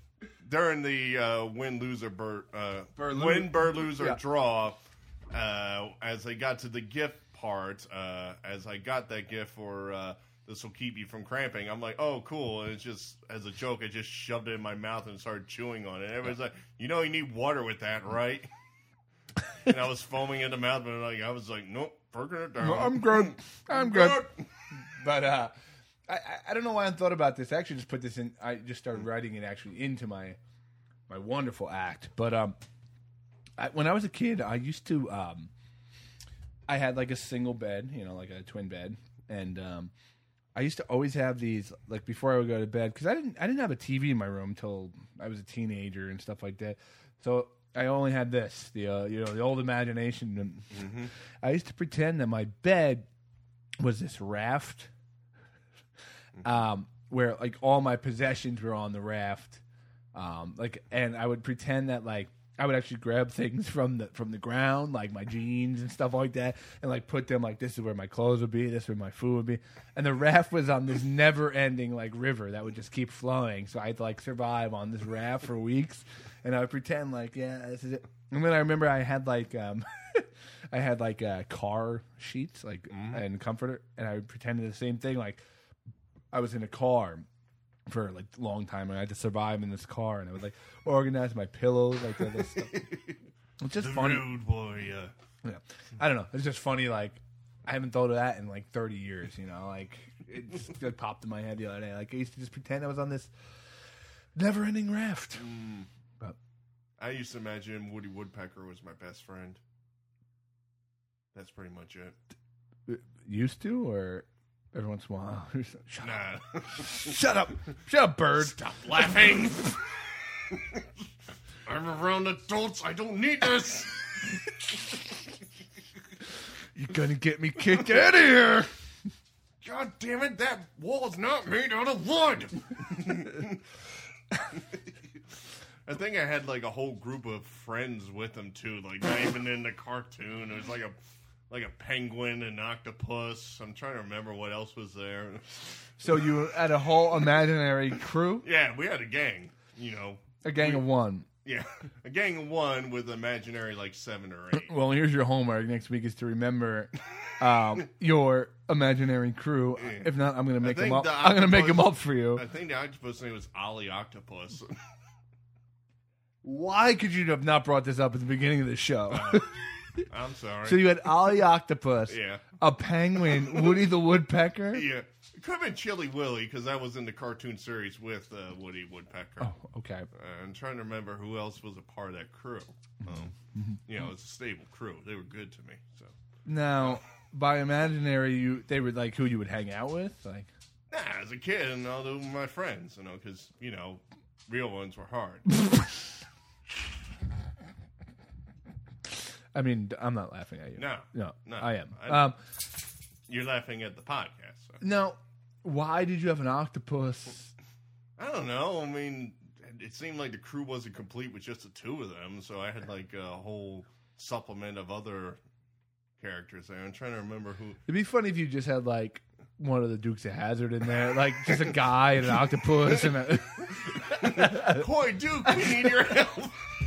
win bird loser draw, as I got to the gift part, as I got that gift for this will keep you from cramping, I'm like, oh, cool. And it's just as a joke, I just shoved it in my mouth and started chewing on it. And everybody's like, you need water with that, right? And I was foaming in the mouth, but I was like, nope, perking it down. No, I'm good. I'm good. But I don't know why I thought about this. I actually just put this in. I just started writing it actually into my wonderful act. But when I was a kid, I used to. I had like a single bed, like a twin bed, and I used to always have these like before I would go to bed because I didn't have a TV in my room until I was a teenager and stuff like that. So I only had this, the old imagination. Mm-hmm. I used to pretend that my bed was this raft. Where like all my possessions were on the raft, and I would pretend that like I would actually grab things from the ground, like my jeans and stuff like that, and like put them like this is where my clothes would be, this is where my food would be, and the raft was on this never-ending like river that would just keep flowing. So I'd like survive on this raft for weeks, and I would pretend like this is it. And then I remember I had like car sheets like and comforter, and I would pretend the same thing like. I was in a car for like a long time, and I had to survive in this car, and I would like organize my pillows, like all this stuff. It's just funny. Rude boy, yeah. I don't know. It's just funny. Like I haven't thought of that in like 30 years. Like it just like, popped in my head the other day. Like I used to just pretend I was on this never-ending raft. But I used to imagine Woody Woodpecker was my best friend. That's pretty much it. Used to, or. Every once in a while. Shut up. Shut up. Shut up, bird. Stop laughing. I'm around adults. I don't need this. You're going to get me kicked out of here. God damn it. That wall's not made out of wood. I think I had like a whole group of friends with him too, like not even in the cartoon. It was like a penguin and octopus. I'm trying to remember what else was there. So you had a whole imaginary crew? Yeah, we had a gang. You know, A gang of one. Yeah, a gang of one with imaginary like 7 or 8. Well, here's your homework next week is to remember your imaginary crew. Yeah. If not, I'm going to make them up. the I'm going to make them octopus- up for you. I think the octopus name was Ollie Octopus. Why could you have not brought this up at the beginning of the show? I'm sorry. So you had Ollie Octopus, Yeah. a penguin, Woody the Woodpecker. Yeah, it could have been Chili Willy because that was in the cartoon series with Woody Woodpecker. Oh, okay. I'm trying to remember who else was a part of that crew. You know, it's a stable crew. They were good to me. So Now, by imaginary, they were like who you would hang out with, like. nah, as a kid, and all of my friends, you know, because real ones were hard. I mean, I'm not laughing at you. No, I am. You're laughing at the podcast. So. Now, why did you have an octopus? I don't know. I mean, it seemed like the crew wasn't complete with just the 2 of them, so I had like a whole supplement of other characters there. I'm trying to remember who. It'd be funny if you just had like one of the Dukes of Hazzard in there, like just a guy and an octopus and a. Boy, Duke, we need your help.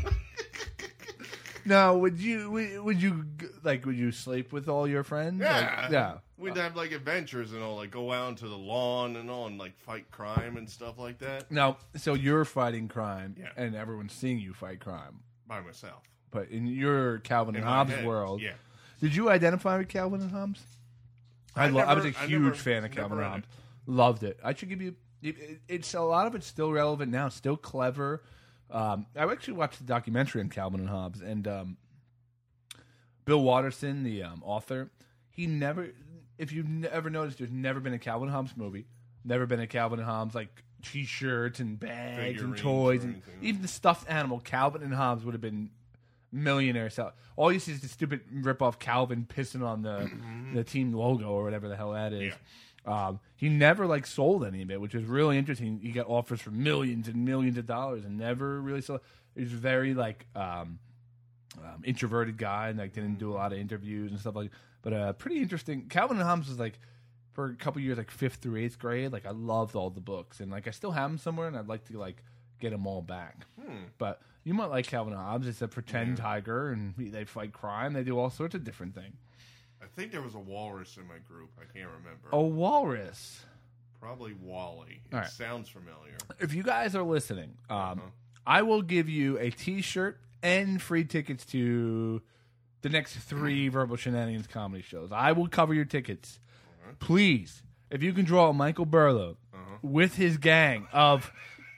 Now, would you sleep with all your friends? Yeah, Like, yeah. We'd have like adventures and all, like go out to the lawn and all, and like fight crime and stuff like that. Now, so you're fighting crime, Yeah. and everyone's seeing you fight crime. By myself. But in your Calvin and In my Hobbes head, world, yeah. Did you identify with Calvin and Hobbes? I was a huge fan of Calvin and Hobbes. Loved it. I should give you. It's a lot of it's still relevant now, still clever. I actually watched the documentary on Calvin and Hobbes, and Bill Watterson, the author, he never. If you've ever noticed, there's never been a Calvin and Hobbes movie, never been a Calvin and Hobbes like T-shirts and bags and Figurines toys, or and anything. even the stuffed animal. Calvin and Hobbes would have been millionaire. So all you see is the stupid rip-off Calvin pissing on the team logo or whatever the hell that is. He never like sold any of it, which is really interesting. He got offers for millions and millions of dollars and never really sold. He was very like introverted guy and like didn't do a lot of interviews and stuff like. But pretty interesting. Calvin and Hobbes was like for a couple years, like 5th through 8th grade. Like I loved all the books and like I still have them somewhere, and I'd like to like get them all back. But you might like Calvin and Hobbes. It's a pretend tiger, and they fight crime. They do all sorts of different things. I think there was a walrus in my group. I can't remember. A walrus. Probably Wally. It All right. sounds familiar. If you guys are listening, I will give you a T-shirt and free tickets to the next 3 Verbal Shenanigans comedy shows. I will cover your tickets. Please, if you can draw Michael Burlow with his gang of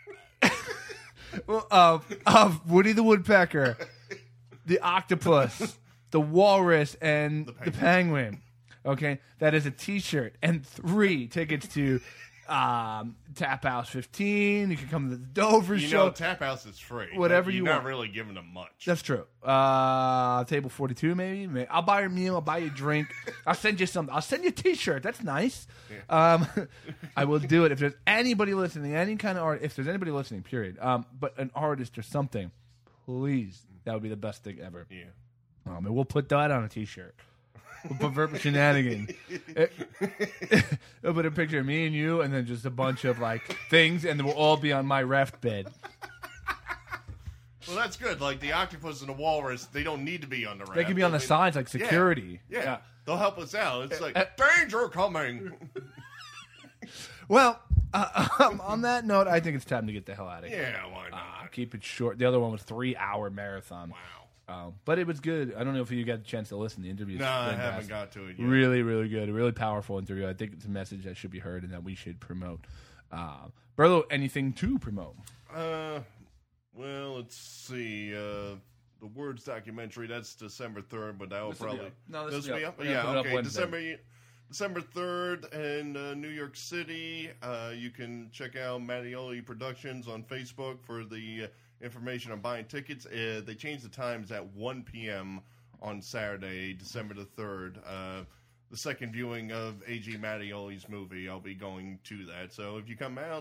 Woody the Woodpecker, the octopus, the walrus, and the penguin. Okay, that is a T-shirt and 3 tickets to Tap House 15. You can come to the Dover You show. know, Tap House is free. Whatever You're you not want. really giving them much. That's true. Table 42, maybe. I'll buy your meal. I'll buy you a drink. I'll send you something. I'll send you a T-shirt. That's nice. I will do it if there's anybody listening, any kind of art. If there's anybody listening, period. But an artist or something, please. That would be the best thing ever. Yeah. And we'll put that on a T-shirt. We'll put Verbal Shenanigans. We'll put a picture of me and you, and then just a bunch of like things, and then we'll all be on my raft bed. Well, that's good. Like the octopus and the walrus, they don't need to be on the raft. They can be on the sides like Yeah. security. Yeah. They'll help us out. It's like, danger coming. Well, on that note, I think it's time to get the hell out of here. Yeah, why not? Keep it short. The other one was 3-hour marathon. Wow. But it was good. I don't know if you got a chance to listen to the interview. No, I haven't got to it yet. Really, really good. A really powerful interview. I think it's a message that should be heard and that we should promote. Burlow, anything to promote? Well, let's see. The Words documentary, that's December 3rd, but that will This'll be probably... up. No, this this'll will be be up. up? We're gonna Yeah, put it up okay. Wednesday. December 3rd in New York City. You can check out Mattioli Productions on Facebook for the information on buying tickets. They changed the times at 1 p.m. on Saturday, December the 3rd. The second viewing of A.G. Mattioli's movie, I'll be going to that. So if you come out,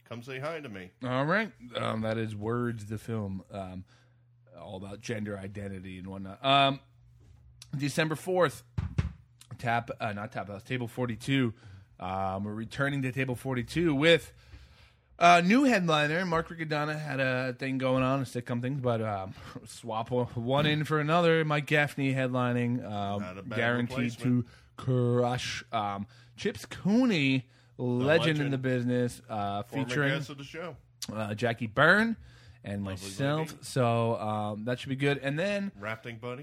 come say hi to me. All right. That is Words, the film. All about gender identity and whatnot. December 4th, Table 42. We're returning to Table 42 with new headliner. Mark Riccadonna had a thing going on, a sitcom thing, but swap one in for another. Mike Gaffney headlining, guaranteed to crush. Chips Cooney, legend in the business, featuring guest of the show. Jackie Byrne and myself. So that should be good. And then Rafting Buddy.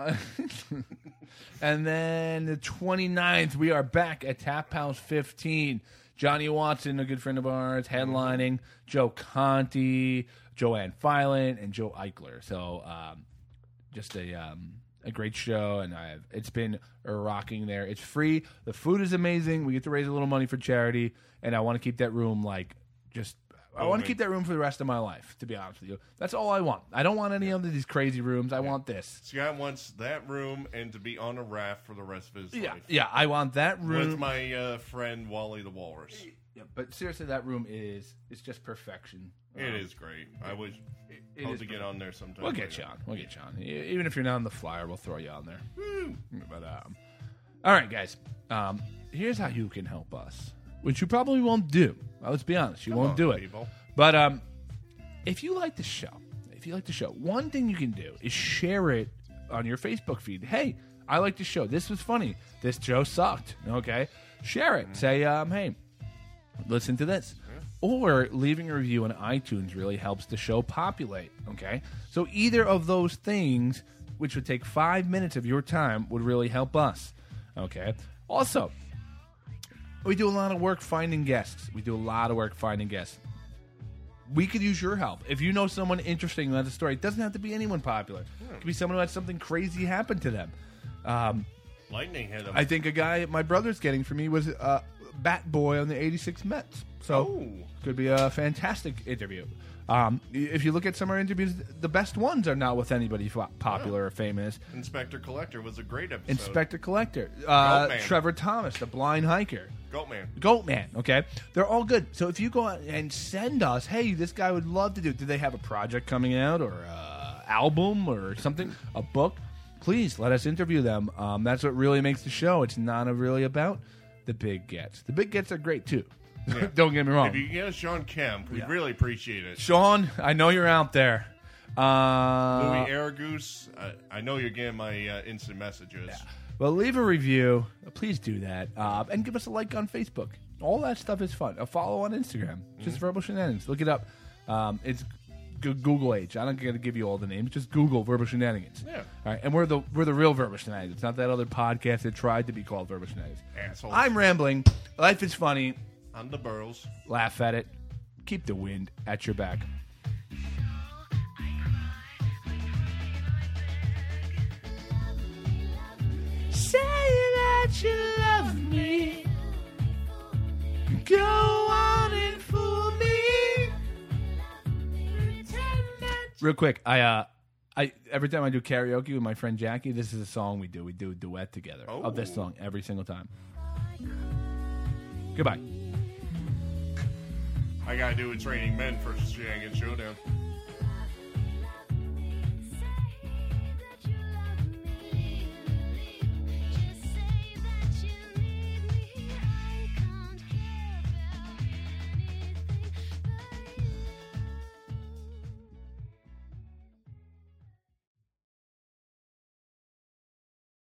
And then the 29th, we are back at Tap House 15. Johnny Watson, a good friend of ours, headlining. Joe Conti, Joanne Filant, and Joe Eichler. So just a great show, and it's been rocking there. It's free. The food is amazing. We get to raise a little money for charity, and I want to keep that room I want to keep that room for the rest of my life, to be honest with you. That's all I want. I don't want any of these crazy rooms. I want this. Scott wants that room and to be on a raft for the rest of his life. Yeah, I want that room. With my friend Wally the Walrus. Yeah, but seriously, that room is just perfection. It is great. I would hope to get on there sometime. We'll get you on. Even if you're not on the flyer, we'll throw you on there. Woo. But all right, guys. Here's how you can help us, which you probably won't do. Let's be honest, you won't do it. People. But if you like the show, one thing you can do is share it on your Facebook feed. Hey, I like the show. This was funny. This show sucked. Okay, share it. Say, hey, listen to this. Or leaving a review on iTunes really helps the show populate. Okay, so either of those things, which would take 5 minutes of your time, would really help us. Okay. Also, we do a lot of work finding guests. We could use your help. If you know someone interesting who has a story, it doesn't have to be anyone popular. It could be someone who had something crazy happen to them. Lightning hit him. I think a guy my brother's getting for me was Bat Boy on the 86 Mets. So could be a fantastic interview. If you look at some of our interviews, the best ones are not with anybody popular or famous. Inspector Collector was a great episode. Inspector Collector. Goatman. Trevor Thomas, the blind hiker. Goatman, okay? They're all good. So if you go out and send us, hey, this guy would love to do they have a project coming out or an album or something, a book? Please let us interview them. That's what really makes the show. It's not really about the big gets. The big gets are great, too. Yeah. Don't get me wrong. If you can get us Sean Kemp, we'd really appreciate it. Sean, I know you're out there. Louis Aragoose, I know you're getting my instant messages. Yeah. Well, leave a review. Please do that. And give us a like on Facebook. All that stuff is fun. A follow on Instagram. Just Verbal Shenanigans. Look it up. It's Google age. I'm not going to give you all the names. Just Google Verbal Shenanigans. Yeah. All right. And we're the real Verbal Shenanigans. Not that other podcast that tried to be called Verbal Shenanigans. Assholes. I'm rambling. Life is funny. I'm the Burrows. Laugh at it. Keep the wind at your back. Say that you love me. Go on and fool me. Real quick, I every time I do karaoke with my friend Jackie, this is a song we do. We do a duet together of this song every single time. Goodbye. I gotta do a Training Men for Shenanigan Showdown.